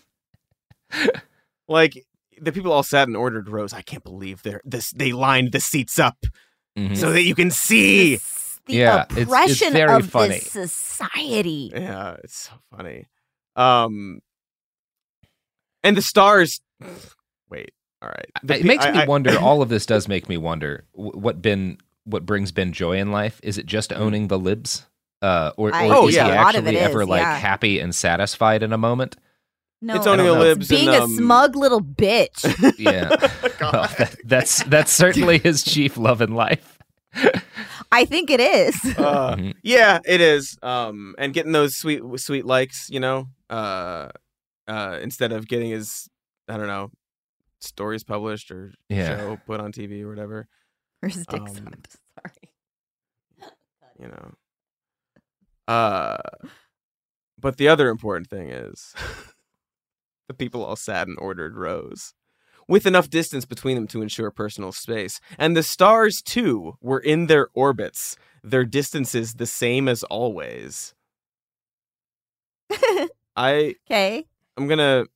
Like the people all sat in ordered rows. I can't believe they're this. They lined the seats up Mhm. so that you can see. This- the Yeah, it's- it's oppression very of funny. this society. Yeah, it's so funny. Um, and the stars. Wait, all right. The It pe- makes I- me I- wonder. All of this does make me wonder wh- what Ben, what brings Ben joy in life. Is it just owning the libs, uh, or, I or Oh, is yeah. he a lot of actually it ever is, like yeah. happy and satisfied in a moment? No, It's owning I the don't know. libs. being and, a um, smug little bitch. Yeah, well, that, that's that's certainly his chief love in life. I think it is. uh, Mhm. yeah, it is. Um, and getting those sweet, sweet likes, you know, uh, uh, instead of getting his, I don't know, stories published or Yeah. show put on T V or whatever. Or his dick Um, sucked. Sorry. You know. Uh, but the other important thing is the people all sat in ordered rows with enough distance between them to ensure personal space. And the stars, too, were in their orbits, their distances the same as always. I, Okay. I'm gonna...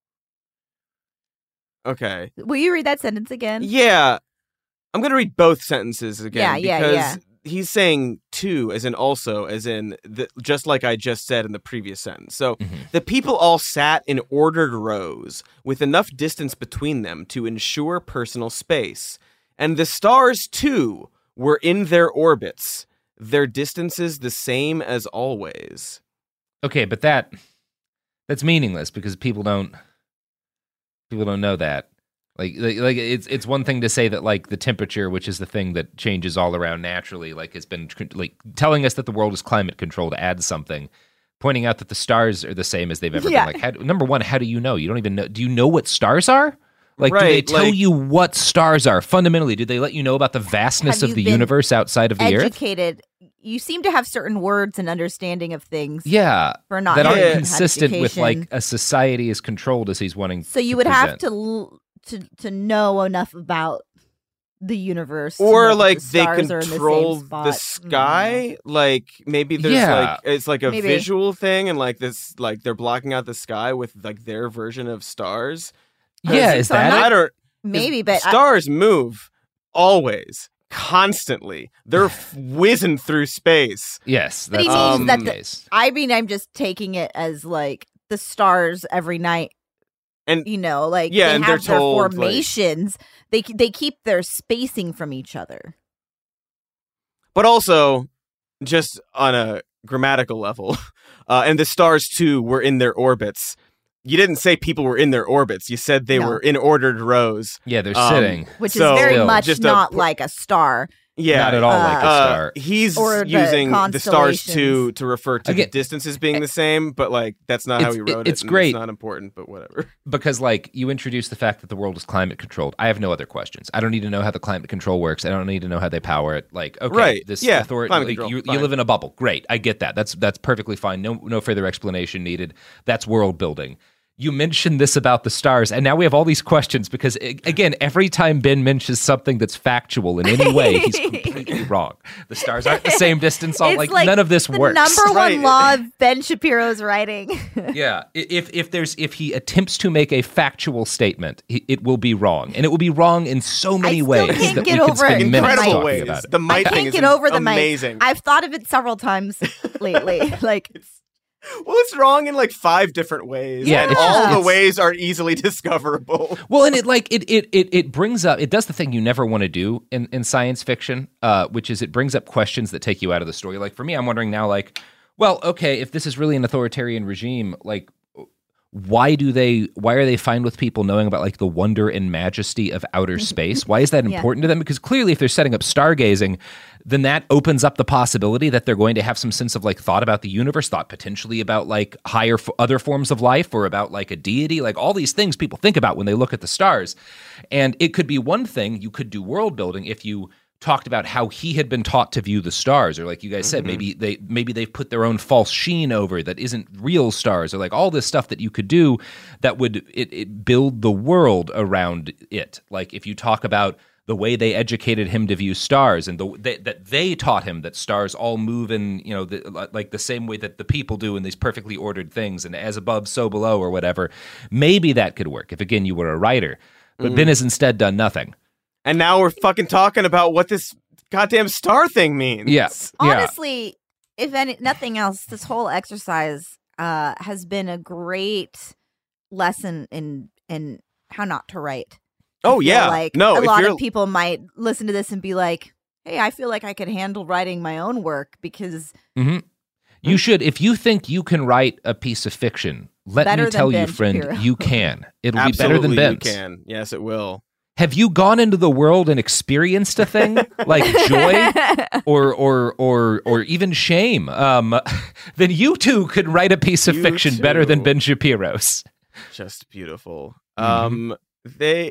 Okay. Will you read that sentence again? Yeah. I'm gonna read both sentences again. Yeah, yeah, because yeah. he's saying too, as in also, as in the, just like I just said in the previous sentence. So Mhm. the people all sat in ordered rows with enough distance between them to ensure personal space. And the stars too were in their orbits, their distances the same as always. Okay, but that that's meaningless because people don't people don't know that. Like, like, like it's it's one thing to say that like the temperature, which is the thing that changes all around naturally, like has been like telling us that the world is climate controlled, adds something. Pointing out that the stars are the same as they've ever Yeah. been. Like, how, number one, how do you know? You don't even know. Do you know what stars are? Like, do they Right, tell like- you what stars are? Fundamentally, do they let you know about the vastness Have of you the been universe outside of the Earth? Educated you seem to have certain words and understanding of things. Yeah, for not that aren't having had consistent with education. like a society as controlled as he's wanting. So you to would have present. to l- to to know enough about the universe, to Or know that like the they stars are in the same control the, spot. sky. Like maybe there's Yeah. like it's like a Maybe. visual thing, and like this, like they're blocking out the sky with like their version of stars. 'Cause Yeah, is So that I'm it? I don't. 'cause Maybe, but I- stars move always, constantly. They're f- whizzing through space. Yes, But he that's means also that the the- case. I mean, I'm just taking it as like the stars every night. And you know, like yeah, they and have they're their told, like- formations. They they keep their spacing from each other. But also, just on a grammatical level, uh, and the stars too were in their orbits. You didn't say people were in their orbits. You said they No. were in ordered rows. Yeah, they're Um, sitting. Which So, is very Still, much just a not po- like a star. Yeah, Not at all like a uh, star. He's Or the using the stars to constellations. to refer to Again, the distances being the same, but like that's not how It's- he it- wrote it's it. and great. It's not important, but whatever. Because like you introduce the fact that the world is climate controlled. I have no other questions. I don't need to know how the climate control works. I don't need to know how they power it. Like, okay, Right. this Yeah, authority, climate like, control, you, you fine. live in a bubble. Great. I get that. That's that's perfectly fine. No no further explanation needed. That's world building. You mentioned this about the stars, and now we have all these questions because, a- again, every time Ben mentions something that's factual in any way, he's completely wrong. The stars aren't the same distance. All It's like, like none of this the works. number Right. one law of Ben Shapiro's writing. Yeah, I- if if there's if he attempts to make a factual statement, he, it will be wrong, and it will be wrong in so many still ways can't that get we can over it. spend minutes Incredible talking ways. about it. The I mic thing can't is get over the amazing. mic. I've thought of it several times lately. Like, Well, it's wrong in like five different ways. Yeah, and it's- all the it's- ways are easily discoverable. Well, and it like it it it it brings up it does the thing you never want to do in, in science fiction, uh, which is it brings up questions that take you out of the story. Like for me, I'm wondering now, like, well, okay, if this is really an authoritarian regime, like, why do they? Why are they fine with people knowing about like the wonder and majesty of outer space? Why is that Yeah. important to them? Because clearly, if they're setting up stargazing, then that opens up the possibility that they're going to have some sense of like thought about the universe, thought potentially about like higher f- other forms of life, or about like a deity, like all these things people think about when they look at the stars. And it could be one thing you could do world building if you talked about how he had been taught to view the stars, or like you guys said, maybe they maybe they've put their own false sheen over that isn't real stars, or like all this stuff that you could do that would it, it build the world around it. Like if you talk about the way they educated him to view stars, and the they, that they taught him that stars all move in, you know, the, like the same way that the people do in these perfectly ordered things, and as above, so below, or whatever. Maybe that could work if, again, you were a writer. But Ben has instead done nothing. And now we're fucking talking about what this goddamn star thing means. Yes. Yeah. honestly, if any, nothing else, this whole exercise uh, has been a great lesson in in how not to write. I Oh feel yeah. like no, a if lot you're of people might listen to this and be like, "Hey, I feel like I could handle writing my own work because hmm You should, if you think you can write a piece of fiction, let Better me than tell you, Ben friend, Shapiro. you can. It'll absolutely be better than Ben's. you can. Yes, it will. Have you gone into the world and experienced a thing like joy or or or or even shame? Um, then you too could write a piece of You fiction better than too. Ben Shapiro's. Just beautiful. Mhm. Um, they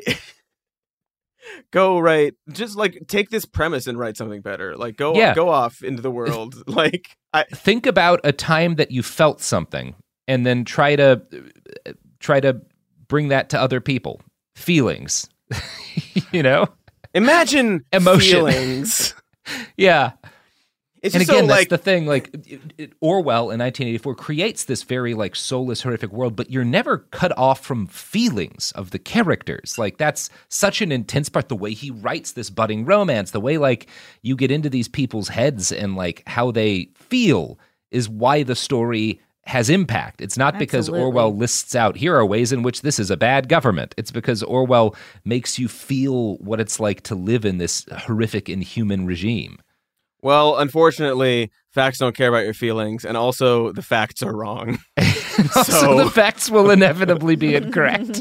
go right. Just like take this premise and write something better. Like go Yeah. go off into the world. like I Think about a time that you felt something, and then try to try to bring that to other people. Feelings, you know, imagine Emotion. feelings. yeah. It's And just again, so that's like the thing. Like it, it, Orwell in nineteen eighty-four creates this very like soulless, horrific world, but you're never cut off from feelings of the characters. Like that's such an intense part. The way he writes this budding romance, the way like you get into these people's heads and like how they feel is why the story has impact. It's not because Absolutely. Orwell lists out here are ways in which this is a bad government. It's because Orwell makes you feel what it's like to live in this horrific, inhuman regime. well, unfortunately, facts don't care about your feelings, and also the facts are wrong. Also, So- the facts will inevitably be incorrect.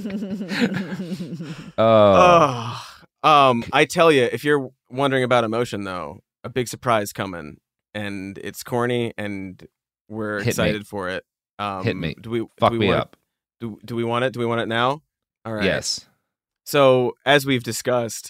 Oh, Ugh. um, I tell you, if you're wondering about emotion, though, a big surprise coming, and it's corny, and we're Hit me. excited for it. Um, Hit me. Do we fuck do we me want up. It, do Do we want it? Do we want it now? All right. Yes. So, as we've discussed,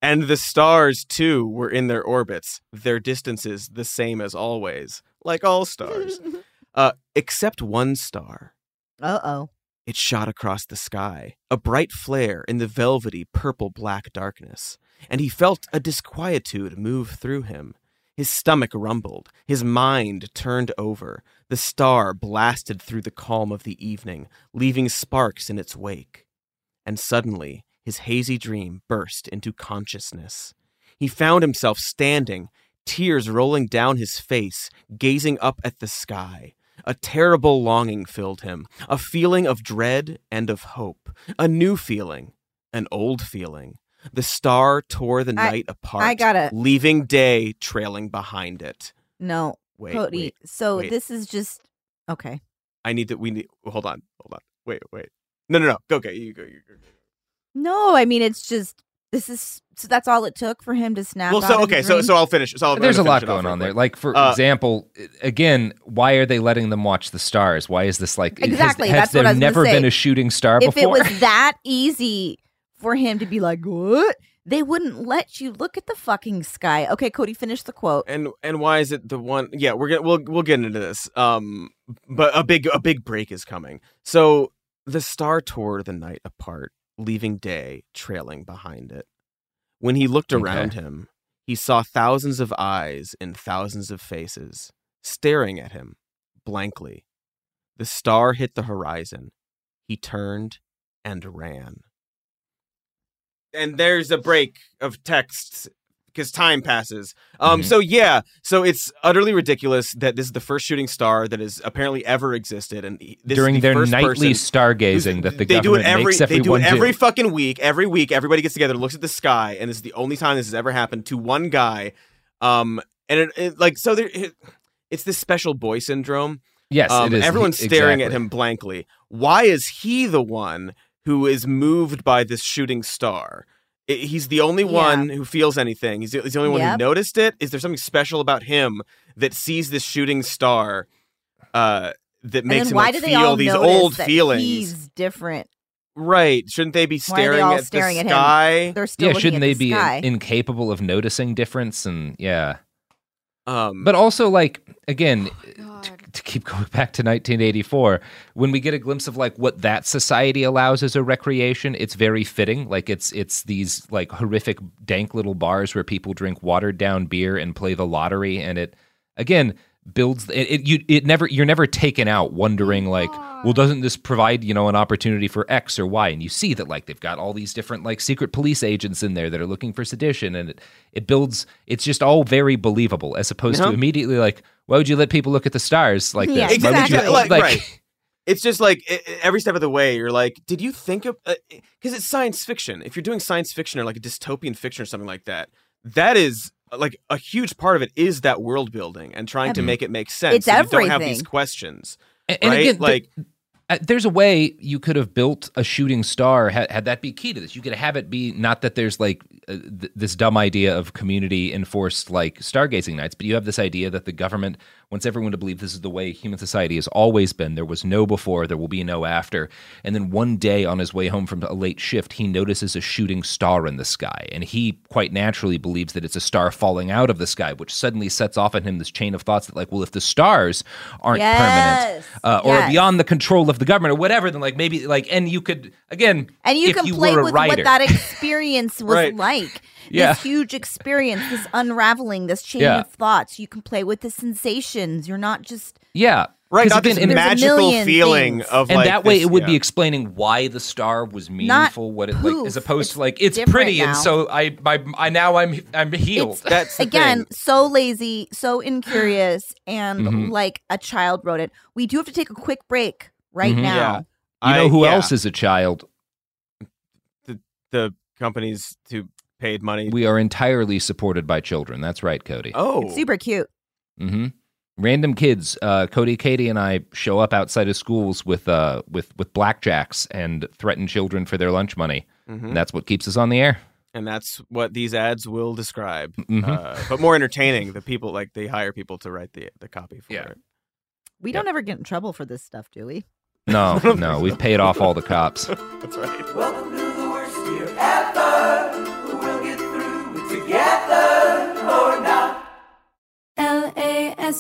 And the stars, too, were in their orbits, their distances the same as always, like all stars. uh, except one star. Uh-oh. It shot across the sky, a bright flare in the velvety purple-black darkness, and he felt a disquietude move through him. His stomach rumbled, his mind turned over. The star blasted through the calm of the evening, leaving sparks in its wake. And suddenly, his hazy dream burst into consciousness. He found himself standing, tears rolling down his face, gazing up at the sky. A terrible longing filled him, a feeling of dread and of hope, a new feeling, an old feeling. The star tore the I- night apart, I gotta- leaving day trailing behind it. No, Wait, Cody. wait, so wait. this is just okay. I need to. We need. Hold on. Hold on. Wait. Wait. No. No. No. Go. Okay. You go. You go. No, I mean it's just this is so that's all it took for him to snap. Well, out so of the okay. So dream? so I'll finish. So I'll, There's a I'm gonna lot finish it off going real on there. quick. Like, for Uh, example, again, why are they letting them watch the stars? Why is this like... Exactly, Has, has that's what there I was gonna never say. been a shooting star if before? it was that easy for him to be like, what? They wouldn't let you look at the fucking sky. Okay, Cody, finish the quote. And and why is it the one? Yeah, we're gonna we'll we'll get into this. Um, but a big a big break is coming. So the star tore the night apart, leaving day trailing behind it. When he looked Okay. around him, he saw thousands of eyes in thousands of faces staring at him blankly. The star hit the horizon. He turned and ran. And there's a break of text because time passes. Um, Mhm. So yeah, so it's utterly ridiculous that this is the first shooting star that has apparently ever existed, and he- this During is the their first nightly person stargazing that the they do it government every makes they do everyone it every do. fucking week. Every week, everybody gets together, looks at the sky, and this is the only time this has ever happened to one guy. Um, and it, it like so there, it, it's this special boy syndrome. Yes, um, it is. Everyone's He- staring at exactly. him blankly. Why is he the one who is moved by this shooting star? I- He's the only one who feels anything. He's the, he's the only one who Yep. noticed it. Is there something special about him that sees this shooting star uh, that And makes then him why like, do they feel all these notice old that feelings? He's different. Right. Shouldn't they be Why are they staring all at staring the at him? sky? They're still Yeah, looking shouldn't at they the be sky. incapable of noticing difference? And yeah. Um, But also, like, again, to, to keep going back to nineteen eighty-four, when we get a glimpse of like what that society allows as a recreation, it's very fitting. Like, it's it's these like horrific, dank little bars where people drink watered down beer and play the lottery, and it again builds it. it you it never you're never taken out wondering like, well, doesn't this provide you know an opportunity for X or Y? And you see that like they've got all these different like secret police agents in there that are looking for sedition, and it it builds. It's just all very believable as opposed Uh-huh. to immediately like, why would you let people look at the stars like Yeah, this? Why would you- exactly. Like, right. It's just like i- i- every step of the way, you're like, did you think of? Because it's science fiction. If you're doing science fiction or like a dystopian fiction or something like that, that is like a huge part of it is that world building and trying to Mhm. make it make sense. It's so you don't have these everything. questions, And, and right? again, the- like. uh, there's a way you could have built a shooting star had, had that be key to this. You could have it be not that there's like uh, th- this dumb idea of community enforced like stargazing nights, but you have this idea that the government wants everyone to believe this is the way human society has always been. There was no before, there will be no after. And then one day on his way home from a late shift, he notices a shooting star in the sky. And he quite naturally believes that it's a star falling out of the sky, which suddenly sets off in him this chain of thoughts that like, well, if the stars aren't Yes. permanent uh, or Yes. beyond the control of the government or whatever, then like maybe like, and you could, again, And you if can you play were a with writer, what that experience was Right. like. Yeah. This huge experience, this unraveling, this chain Yeah. of thoughts. You can play with the sensations. You're not just yeah. Right, 'Cause not again, this and- There's a magical million feeling things. of and like that way this- it would be yeah. explaining why the star was meaningful, what it like poof, as opposed it's to like it's different pretty, now. and so I, my, I now I'm I'm healed. It's, That's the again thing. so lazy, so incurious, and Mhm. like a child wrote it. We do have to take a quick break right Mhm. now. Yeah. You know I- who yeah. else is a child? the the companies who paid money. We are entirely supported by children. That's right, Cody. oh, It's super cute. Mm-hmm. Random kids. Uh, Cody, Katie, and I show up outside of schools with uh with with blackjacks and threaten children for their lunch money. Mhm. And that's what keeps us on the air. and that's what these ads will describe. Mhm. Uh, but more entertaining. The people like they hire people to write the the copy for Yeah. it. We don't ever get in trouble for this stuff, do we? No, no, we've paid off all the cops. That's right. Welcome to the worst year ever. We'll get through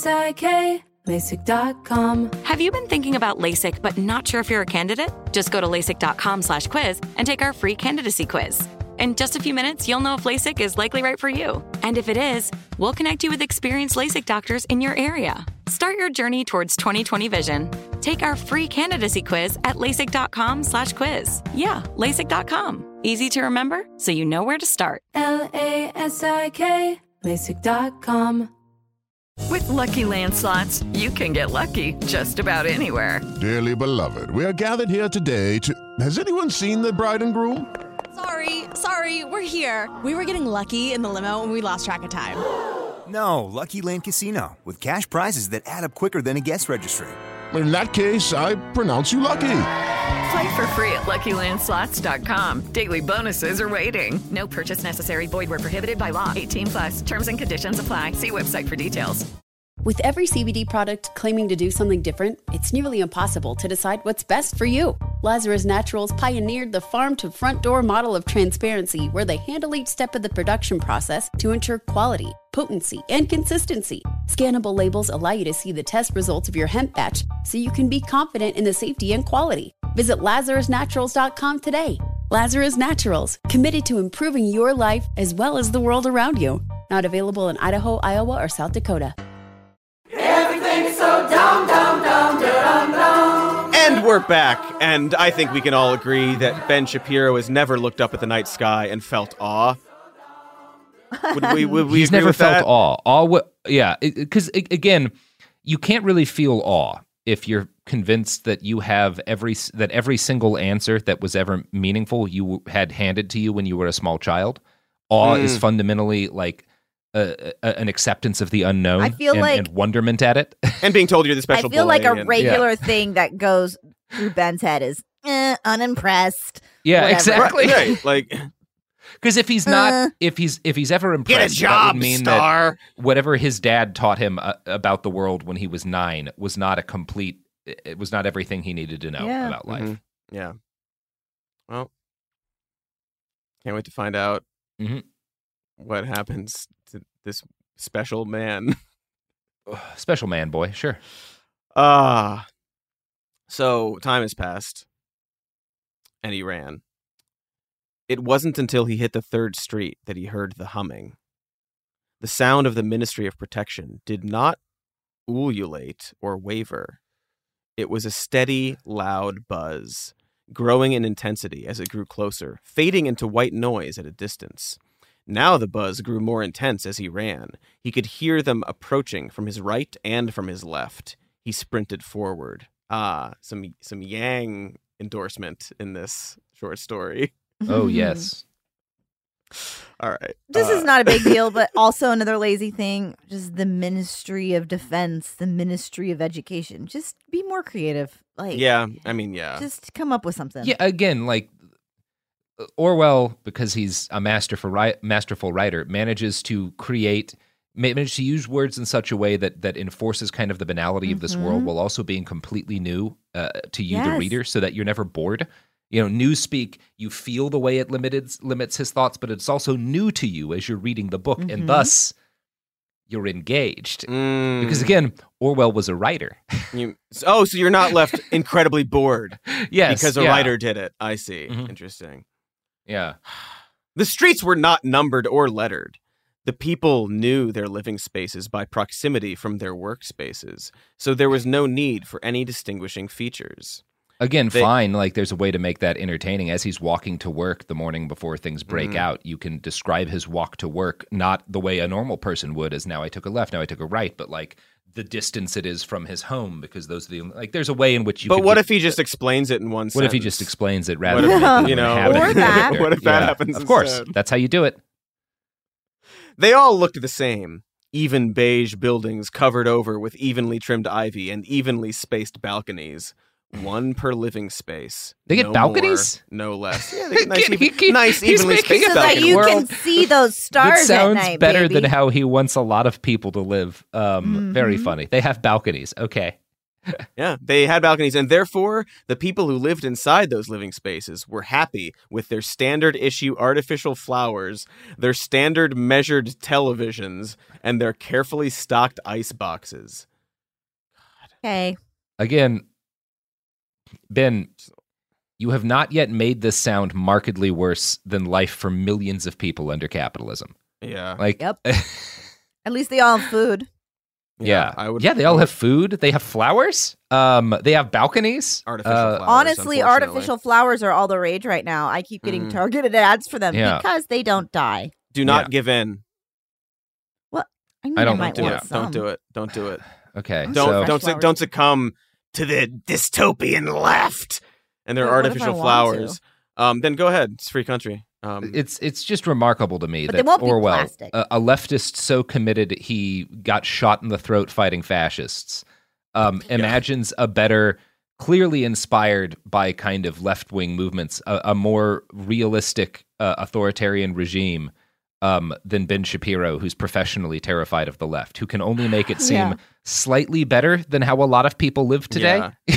S I K, LASIK dot com. Have you been thinking about LASIK but not sure if you're a candidate? Just go to LASIK.com slash quiz and take our free candidacy quiz. In just a few minutes, you'll know if LASIK is likely right for you. And if it is, we'll connect you with experienced LASIK doctors in your area. Start your journey towards twenty twenty vision. Take our free candidacy quiz at LASIK.com slash quiz. Yeah, LASIK dot com. Easy to remember, so you know where to start. L A S I K, LASIK dot com. With Lucky Land Slots, you can get lucky just about anywhere. Dearly beloved, we are gathered here today to... Has anyone seen the bride and groom? Sorry, sorry, we're here. We were getting lucky in the limo and we lost track of time. No, Lucky Land Casino, with cash prizes that add up quicker than a guest registry. In that case, I pronounce you lucky. Play for free at Lucky Land Slots dot com. Daily bonuses are waiting. No purchase necessary. Void where prohibited by law. eighteen plus. Terms and conditions apply. See website for details. With every C B D product claiming to do something different, it's nearly impossible to decide what's best for you. Lazarus Naturals pioneered the farm-to-front-door model of transparency, where they handle each step of the production process to ensure quality, potency, and consistency. Scannable labels allow you to see the test results of your hemp batch, so you can be confident in the safety and quality. Visit Lazarus Naturals dot com today. Lazarus Naturals, committed to improving your life as well as the world around you. Not available in Idaho, Iowa, or South Dakota. Everything's so dumb, dumb, dumb, dumb, dumb. And we're back, and I think we can all agree that Ben Shapiro has never looked up at the night sky and felt awe. Would we, would we He's agree never with felt that? awe. Awe, w- yeah, because again, you can't really feel awe if you're convinced that you have every that every single answer that was ever meaningful you had handed to you when you were a small child. Awe Mm. is fundamentally like a, a, an acceptance of the unknown. I feel and, like- and wonderment at it, and being told you're the I special. feel like a boy and- regular Yeah. thing that goes through Ben's head is eh, unimpressed. Yeah, whatever. exactly. Right, like because if he's not, Uh. if he's if he's ever Get a impressed, that job, would mean star. that whatever his dad taught him uh, about the world when he was nine was not a complete. It was not everything he needed to know Yeah. about life. Mhm. Yeah. Well, can't wait to find out Mhm. what happens to this special man. Special man boy, sure. Ah. So time has passed, and he ran. It wasn't until he hit the third street that he heard the humming. The sound of the Ministry of Protection did not ululate or waver. It was a steady, loud buzz, growing in intensity as it grew closer, fading into white noise at a distance. Now the buzz grew more intense as he ran. He could hear them approaching from his right and from his left. He sprinted forward. Ah, some some Yang endorsement in this short story. Oh, yes. All right. This Uh, is not a big deal, but also another lazy thing. Just the Ministry of Defense, the Ministry of Education. Just be more creative. Like, Yeah, I mean, yeah. just come up with something. Yeah, again, like Orwell, because he's a masterful ri- masterful writer, manages to create, manages to use words in such a way that that enforces kind of the banality of this world, Mhm. while also being completely new uh, to you, the Yes. reader, so that you're never bored. You know, newspeak, you feel the way it limited, limits his thoughts, but it's also new to you as you're reading the book, Mhm. and thus you're engaged. Mm. Because again, Orwell was a writer. You, oh, so you're not left incredibly bored Yes, because a yeah. writer did it. I see. Mhm. Interesting. Yeah. The streets were not numbered or lettered. The people knew their living spaces by proximity from their workspaces, so there was no need for any distinguishing features. Again, They- fine. Like, there's a way to make that entertaining. As he's walking to work the morning before things break Mhm. out, you can describe his walk to work not the way a normal person would, as now I took a left, now I took a right, but like the distance it is from his home, because those are the like. There's a way in which you. But could what do- if he just explains it in one What sentence? if he just explains it rather What if, than you know, inhabit Or the that. character? What if that Yeah, happens Of course, instead? that's how you do it. They all looked the same. Even beige buildings covered over with evenly trimmed ivy and evenly spaced balconies. One per living space. They get No balconies? more, no less. Yeah, they get nice, He- even, he- nice he's evenly making spaced it So that balcony. you balconies. can see those stars That sounds at night, better baby. than how he wants a lot of people to live. Um, Very Mhm. funny. They have balconies. Okay. Yeah, they had balconies, and therefore the people who lived inside those living spaces were happy with their standard issue artificial flowers, their standard measured televisions, and their carefully stocked ice boxes. Okay. Again, Ben, you have not yet made this sound markedly worse than life for millions of people under capitalism. Yeah. Like, Yep. At least they all have food. Yeah, I would. yeah, they all have food. They have flowers. Um, they have balconies. Artificial Uh, flowers. Honestly, unfortunately. artificial flowers are all the rage right now. I keep getting Mhm. targeted ads for them Yeah. because they don't die. Do not Yeah. give in. Well, I, mean, I don't I might do want it. some. Don't do it. Don't do it. Okay, I'm Don't so don't flowers. don't succumb to the dystopian left and their But what if I artificial want flowers. Um, then go ahead. It's free country. Um, it's it's just remarkable to me But they that won't be Orwell, plastic. a, a leftist so committed he got shot in the throat fighting fascists, um, imagines a better, clearly inspired by kind of left wing movements, a, a more realistic uh, authoritarian regime um, than Ben Shapiro, who's professionally terrified of the left, who can only make it seem Yeah. slightly better than how a lot of people live today. Yeah.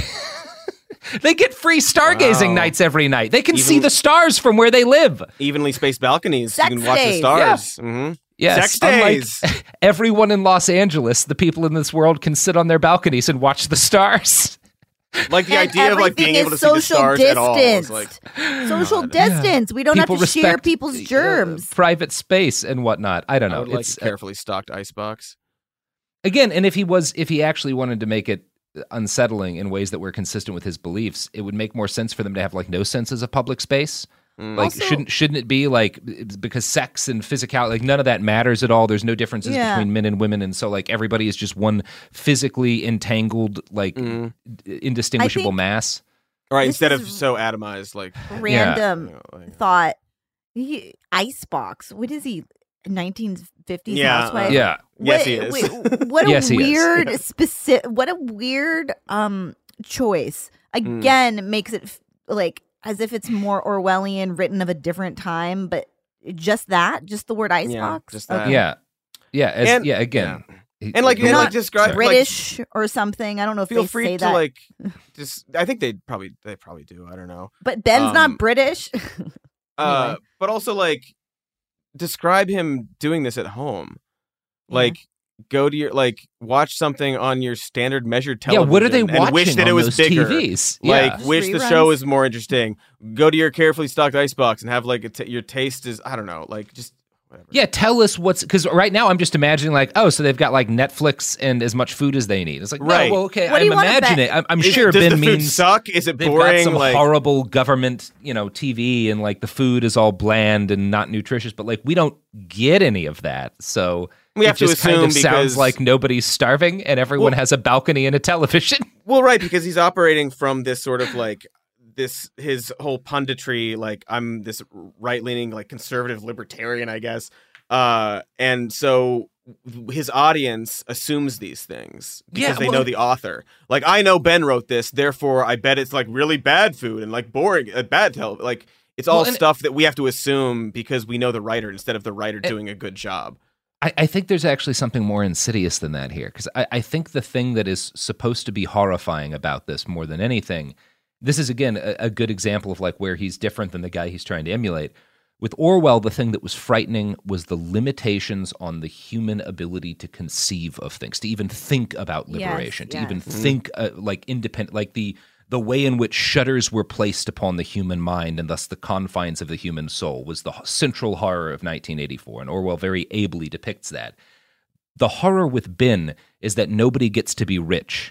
They get free stargazing Wow. nights every night. They can Even- see the stars from where they live. evenly spaced balconies. Sex you can watch the days. stars. Mm-hmm. Yes, Sex unlike days. everyone in Los Angeles, the people in this world can sit on their balconies and watch the stars. Like the And idea of like everything being is able to see the social stars at all. is distance. like, Social God. distance. We don't People have to share respect, people's uh, germs. private space and whatnot. I don't I know. would like It's a carefully stocked icebox. again, and if he was, if he actually wanted to make it unsettling in ways that were consistent with his beliefs, it would make more sense for them to have like no senses of public space. Mm. Like, Also- shouldn't shouldn't it be like it's because sex and physicality, like none of that matters at all. There's no differences Yeah. between men and women, and so like everybody is just one physically entangled, like Mm. d- indistinguishable think- mass. All right, This instead of is- so atomized, like Random you know, like- thought. He, icebox. What is he? nineteen fifties Yeah, housewife. uh, Yeah. Yes, What- he is. wait, what a Yes, he is. weird specific. What a weird um choice. Hmm. Again, makes it f- like as if it's more Orwellian, written of a different time. But just that, just the word icebox. just that. Yeah, yeah, as, And- yeah. Again, he- And like, the and Not like describe like, British or something. I don't know if feel they free say to that. like just. I think they probably they probably do. I don't know. but Ben's um, not British. Uh, Anyway. but also like describe him doing this at home. Like go to your like watch something on your standard measured yeah. television. What are they and watching wish that on it was those bigger. T Vs? Like Yeah. wish the Reruns. show was more interesting. Go to your carefully stocked icebox and have like a t- your taste is I don't know like just whatever. Yeah, tell us what's because right now I'm just imagining like, oh, so they've got like Netflix and as much food as they need. It's like, Right. no, well, okay, What do I'm you wanna imagining bet? it. I'm, I'm Is- sure does Ben the food means suck? Is it they've boring? got some like horrible government, you know, T V and like the food is all bland and not nutritious. But like we don't get any of that, so We it have to just kind of assume sounds because- like nobody's starving and everyone Well- has a balcony and a television. well, right because he's operating from this sort of like this his whole punditry like I'm this right leaning like conservative libertarian I guess. Uh, and so his audience assumes these things because Yeah, they well- know the author. Like, I know Ben wrote this, therefore I bet it's like really bad food and like boring, uh, bad tell. Like, it's all Well, and- stuff that we have to assume because we know the writer instead of the writer doing a good job. I, I think there's actually something more insidious than that here, because I, I think the thing that is supposed to be horrifying about this more than anything, this is again a, a good example of like where he's different than the guy he's trying to emulate. With Orwell, the thing that was frightening was the limitations on the human ability to conceive of things, to even think about Yes, liberation, to yes. even Mm-hmm. think uh, like independent, like the the way in which shutters were placed upon the human mind and thus the confines of the human soul was the h- central horror of nineteen eighty-four, and Orwell very ably depicts that. The horror with Ben is that nobody gets to be rich.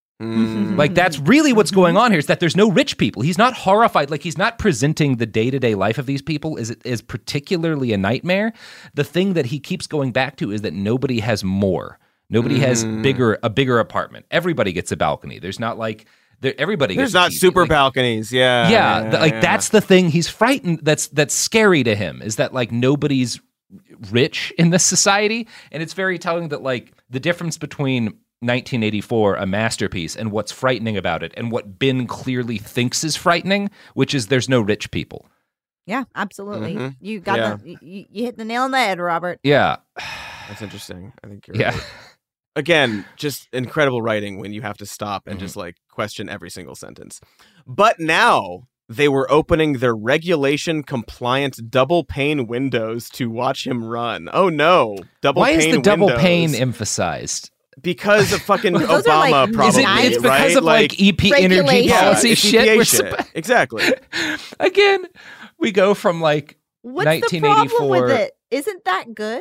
Mm. Like that's really what's going on here, is that there's no rich people. He's not horrified. Like he's not presenting the day-to-day life of these people as is particularly a nightmare. The thing that he keeps going back to is that nobody has more. Nobody has Mm. bigger a bigger apartment. Everybody gets a balcony. There's not like there, everybody There's gets a not T V. super Like, balconies. Yeah. yeah, the- like yeah. that's the thing he's frightened that's that's scary to him, is that like nobody's rich in this society. And it's very telling that like the difference between nineteen eighty-four, a masterpiece, and what's frightening about it, and what Ben clearly thinks is frightening, which is there's no rich people. Yeah, absolutely. Mhm. You got Yeah. the you, you hit the nail on the head, Robert. Yeah. That's interesting. I think you're Yeah. right. again, just incredible writing when you have to stop and mm-hmm. just like question every single sentence. But now they were opening their regulation compliant double pane windows to watch him run. Oh no. Double Why pane is the double windows. pane emphasized? Because of fucking Those Obama, are, like, probably. Is it, it's because right? of like, E P energy policy yeah, shit. We're shit. suppo- Exactly. Again, we go from like What's nineteen the eighty-four. problem with it? Isn't that good?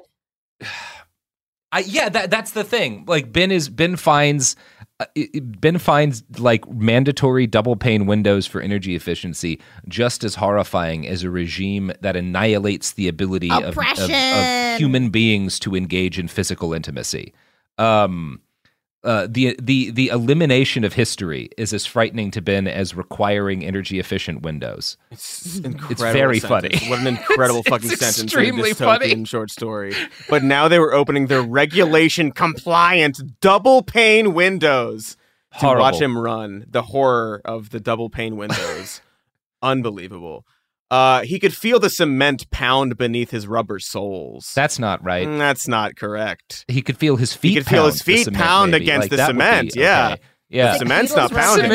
I, yeah, that that's the thing. Like Ben is Ben finds uh, Ben finds like mandatory double pane windows for energy efficiency just as horrifying as a regime that annihilates the ability of, of, of human beings to engage in physical intimacy. Um, uh, the the the elimination of history is as frightening to Ben as requiring energy efficient windows. It's incredible. It's very sentence. funny. What an incredible it's, fucking it's sentence extremely in a dystopian funny. short story. But now they were opening their regulation compliant double pane windows to Horrible. watch him run. The horror of the double pane windows. Unbelievable. Uh, he could feel the cement pound beneath his rubber soles. That's not right. Mm, that's not correct. He could feel his feet. He could feel his pound the feet cement, pound maybe. against Like, the that would cement. be Yeah. okay. Yeah. The cement's not pounding.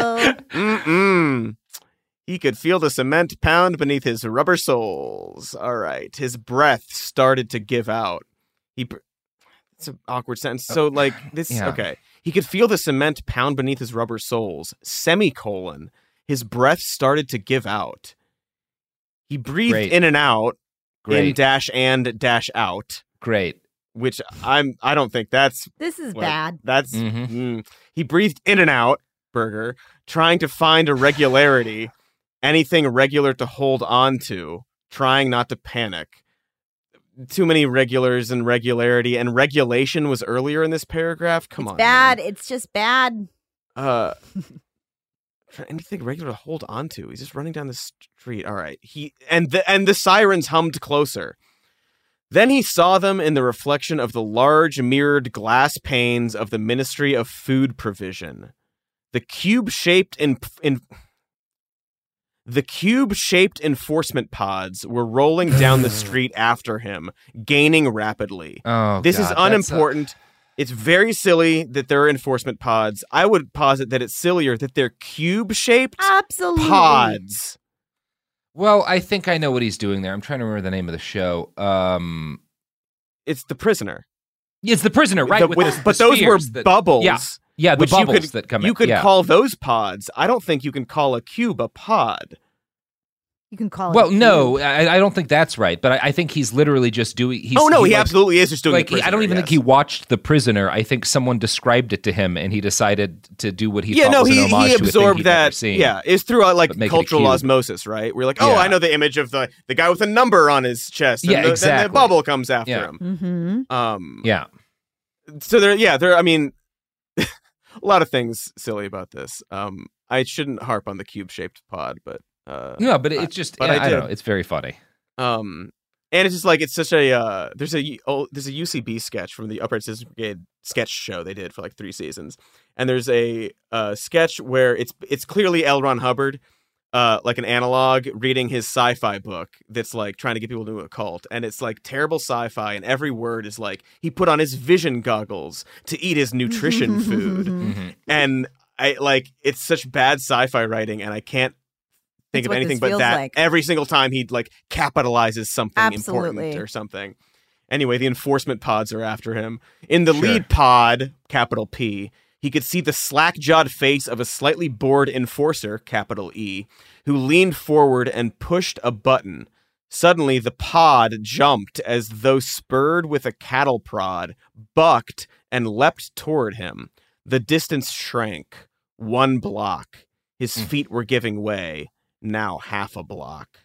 Mm-mm. He could feel the cement pound beneath his rubber soles. All right. His breath started to give out. He. Br- it's an awkward sentence. So, like, this. Yeah. Okay. He could feel the cement pound beneath his rubber soles. Semicolon. His breath started to give out. He breathed Great. in and out. Great. In dash and dash out. Great. Which I'm. I don't think that's. This is What? bad. That's Mhm. mm. He breathed in and out, Burger, trying to find a regularity, anything regular to hold on to, trying not to panic. Too many regulars and regularity, and regulation was earlier in this paragraph. Come It's on, bad. man. It's just bad. Uh, anything regular to hold on to. He's just running down the street. All right. He and the and the sirens hummed closer. Then he saw them in the reflection of the large mirrored glass panes of the Ministry of Food Provision. The cube-shaped in, in the cube-shaped enforcement pods were rolling down the street after him, gaining rapidly. Oh, this God, is that's a- unimportant. It's very silly that there are enforcement pods. I would posit that it's sillier that they're cube-shaped Absolutely. pods. Well, I think I know what he's doing there. I'm trying to remember the name of the show. Um, It's The Prisoner. it's The Prisoner, right? The- with with- the- but the those were spheres that- bubbles. Yeah, yeah, the which you bubbles could, that come You in. could yeah. call those pods. I don't think you can call a cube a pod. You can call it. Well, a no, cube. I, I don't think that's right. But I, I think he's literally just doing. He's, oh no, he, like, absolutely is just doing. Like the he- I don't Prisoner, even yes. think he watched The Prisoner. I think someone described it to him, and he decided to do what he Yeah, thought no, was he an homage he to a thing absorbed he'd never that. seen. Yeah, it's through uh, like But make it a cultural cube. osmosis, right? We're like, oh, Yeah. I know the image of the the guy with a number on his chest. And Yeah, the, exactly. Then the bubble comes after Yeah. him. Mm-hmm. Um, yeah. So there, yeah, there. I mean, a lot of things silly about this. Um, I shouldn't harp on the cube-shaped pod, but uh, No, but I- it's just. but I, I I don't did. know. It's very funny. Um, and it's just like it's such a uh, there's a oh, there's a U C B sketch from the Upright Citizens Brigade sketch show they did for like three seasons, and there's a uh, sketch where it's it's clearly L. Ron Hubbard, uh, like an analog reading his sci-fi book that's like trying to get people to a cult, and it's like terrible sci-fi, and every word is like he put on his vision goggles to eat his nutrition food, Mhm. and I like it's such bad sci-fi writing, and I can't think That's of what anything this but feels that like. every single time he like capitalizes something Absolutely. important or something. Anyway, the enforcement pods are after him. In the Sure. lead pod, capital P, he could see the slack-jawed face of a slightly bored enforcer, capital E, who leaned forward and pushed a button. Suddenly, the pod jumped as though spurred with a cattle prod, bucked, and leapt toward him. The distance shrank. One block. His Mm. feet were giving way. Now half a block.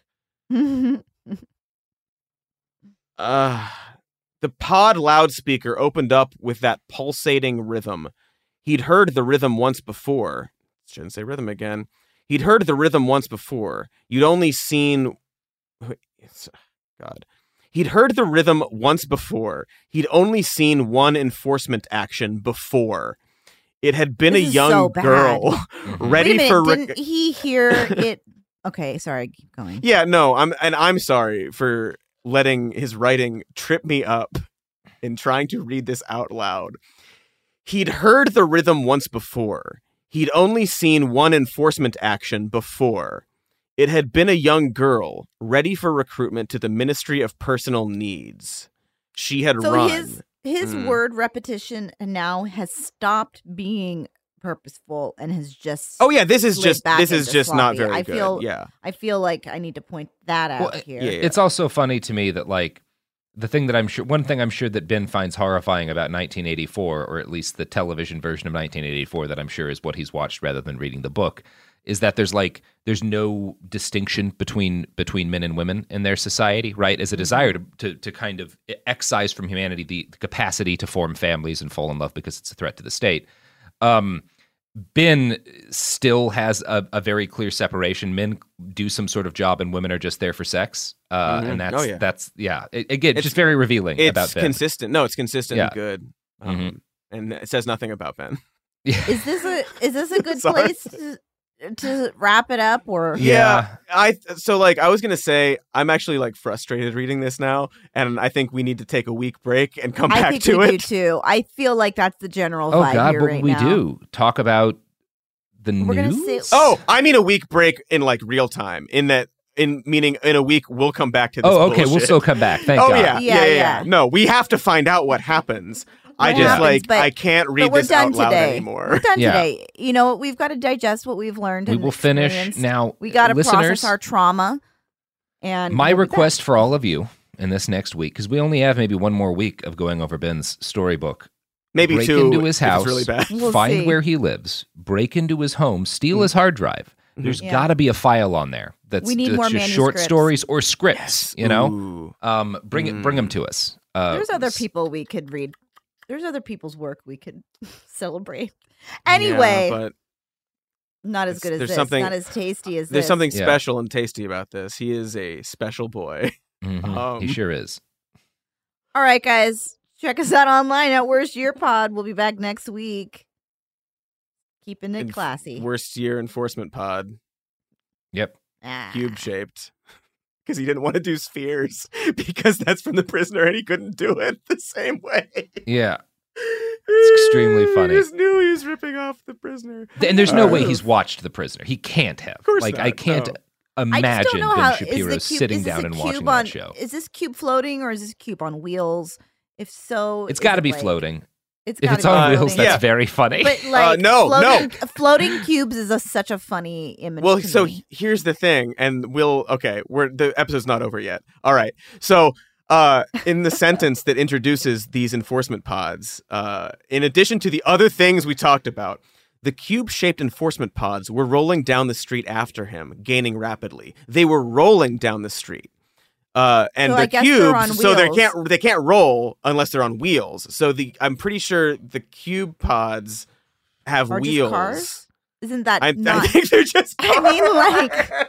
Uh, the pod loudspeaker opened up with that pulsating rhythm. He'd heard the rhythm once before. Shouldn't say rhythm again. He'd heard the rhythm once before. You'd only seen... It's- God. He'd heard the rhythm once before. He'd only seen one enforcement action before. It had been This a is young so bad. girl ready Wait a minute, for... rec- didn't he hear it? Okay, sorry, keep going. Yeah, no, I'm and I'm sorry for letting his writing trip me up in trying to read this out loud. He'd heard the rhythm once before. He'd only seen one enforcement action before. It had been a young girl ready for recruitment to the Ministry of Personal Needs. She had so run. his his Mm. word repetition now has stopped being purposeful and has just Oh, yeah, this is slid just- back this is into just not sloppy. very I good, feel, yeah. I feel like I need to point that out Well, here. It's also funny to me that like the thing that I'm sure one thing I'm sure that Ben finds horrifying about nineteen eighty-four, or at least the television version of nineteen eighty-four, that I'm sure is what he's watched rather than reading the book, is that there's like there's no distinction between between men and women in their society, right? As a desire to to, to kind of excise from humanity the, the capacity to form families and fall in love because it's a threat to the state. Um, Ben still has a, a very clear separation. Men do some sort of job, and women are just there for sex. Uh, Mhm. And that's Oh, yeah. that's yeah. It, again, It's- just very revealing It's about Ben. consistent. No, it's consistent Yeah. and good. Um, Mhm. And it says nothing about Ben. Is this a is this a good Sorry. place to, to wrap it up? Or Yeah. I so like I was gonna say I'm actually like frustrated reading this now, and I think we need to take a week break and come I back think to we it. do too. I feel like that's the general Oh vibe God, here what right would we now. do? Talk about the We're gonna news? say- Oh, I mean a week break in like real time. In that, in meaning in a week we'll come back to this. Oh, okay, we'll bullshit. still come back. Thank oh God. yeah, Yeah, yeah, yeah, yeah. No, we have to find out what happens. I What just happens, like but- I can't read but we're this done out loud today. anymore. We're done Yeah. today. You know, we've got to digest what we've learned. We and will finish experienced. now. We got to process listeners, our trauma. And My we'll be request for all of you in this next week, because we only have maybe one more week of going over Ben's storybook. Maybe break two, into his if it's house, really bad. We'll find see. where he lives, break into his home, steal his hard drive. There's Yeah. got to be a file on there that's, We need that's more just short manuscripts. stories or scripts. Yes. You know, Ooh. um, bring it, bring them to us. Uh, There's other people we could read. There's other people's work we could celebrate. Anyway, Yeah, but not as it's- good as there's this. something- Not as tasty as there's this. something Yeah. special and tasty about this. He is a special boy. mhm, um, he sure is. All right, guys. Check us out online at Worst Year Pod. We'll be back next week. Keeping it Enf- classy. Worst year enforcement pod, Yep. Ah. cube shaped. Because he didn't want to do spheres because that's from the prisoner and he couldn't do it the same way. Yeah. It's extremely funny. He just knew he was ripping off the prisoner. And there's no Uh, way he's watched The Prisoner. He can't have. Of course like not, I can't no. I just imagine don't know Ben how is Shapiro the cube, sitting is this down a and cube watching on, that show. Is this cube floating or is this cube on wheels? If so, It's is got to it be like- floating. It's If gotta it's be on wheels, floating. that's Yeah. very funny. But like no, no. floating, floating cubes is a, such a funny image. Well, to so me. he- here's the thing, and we'll okay. We're the episode's not over yet. All right. So, uh, in the sentence that introduces these enforcement pods, uh, in addition to the other things we talked about, the cube-shaped enforcement pods were rolling down the street after him, gaining rapidly. They were rolling down the street. Uh, and So the I guess they're on cubes, so they wheels. can't they can't roll unless they're on wheels. So the I'm pretty sure the cube pods have Or just wheels. cars? Isn't that I, not? I think they're just. I mean, like.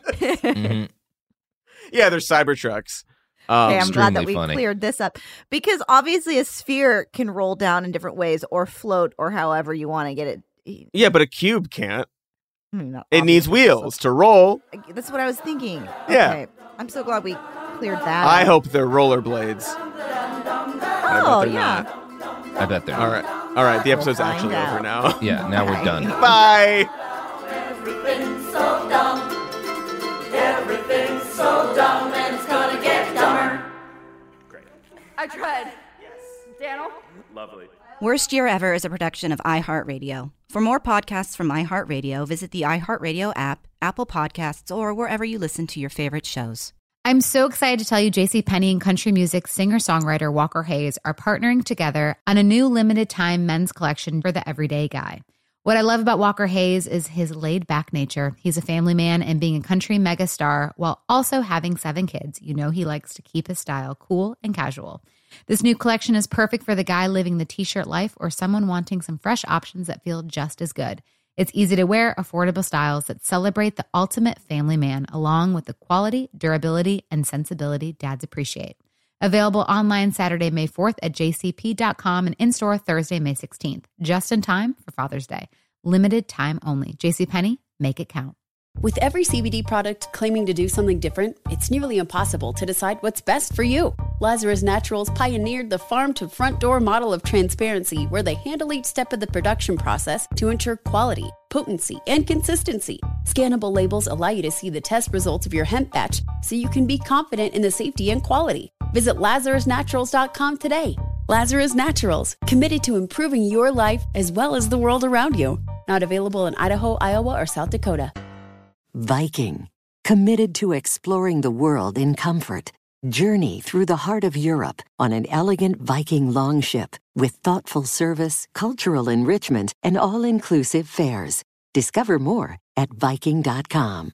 Mhm. Yeah, they're Cybertrucks. Um, Okay, I'm glad that extremely we funny. cleared this up because obviously a sphere can roll down in different ways or float or however you want to get it. yeah, but a cube can't. I mean, not It needs obviously, so- wheels to roll. That's what I was thinking. Yeah. Okay. I'm so glad we cleared that. I up. hope they're rollerblades. Oh they're yeah. not. I bet they're. All right. All right. The We'll episode's find actually out. over now. Yeah, now we're done. Bye. Everything's so dumb. Everything's so dumb, and it's gonna get dumber. I tried. Yes. Daniel? Lovely. Worst Year Ever is a production of iHeartRadio. For more podcasts from iHeartRadio, visit the iHeartRadio app, Apple Podcasts, or wherever you listen to your favorite shows. I'm so excited to tell you JCPenney and country music singer-songwriter Walker Hayes are partnering together on a new limited-time men's collection for the everyday guy. What I love about Walker Hayes is his laid-back nature. He's a family man, and being a country megastar while also having seven kids, you know he likes to keep his style cool and casual. This new collection is perfect for the guy living the t-shirt life or someone wanting some fresh options that feel just as good. It's easy to wear, affordable styles that celebrate the ultimate family man, along with the quality, durability, and sensibility dads appreciate. Available online Saturday, May fourth at j c p dot com and in-store Thursday, May sixteenth, just in time for Father's Day. Limited time only. JCPenney, make it count. With every C B D product claiming to do something different, it's nearly impossible to decide what's best for you. Lazarus Naturals pioneered the farm-to-front-door model of transparency where they handle each step of the production process to ensure quality, potency, and consistency. Scannable labels allow you to see the test results of your hemp batch so you can be confident in the safety and quality. Visit lazarus naturals dot com today. Lazarus Naturals, committed to improving your life as well as the world around you. Not available in Idaho, Iowa, or South Dakota. Viking, committed to exploring the world in comfort. Journey through the heart of Europe on an elegant Viking longship with thoughtful service, cultural enrichment, and all-inclusive fares. Discover more at viking dot com.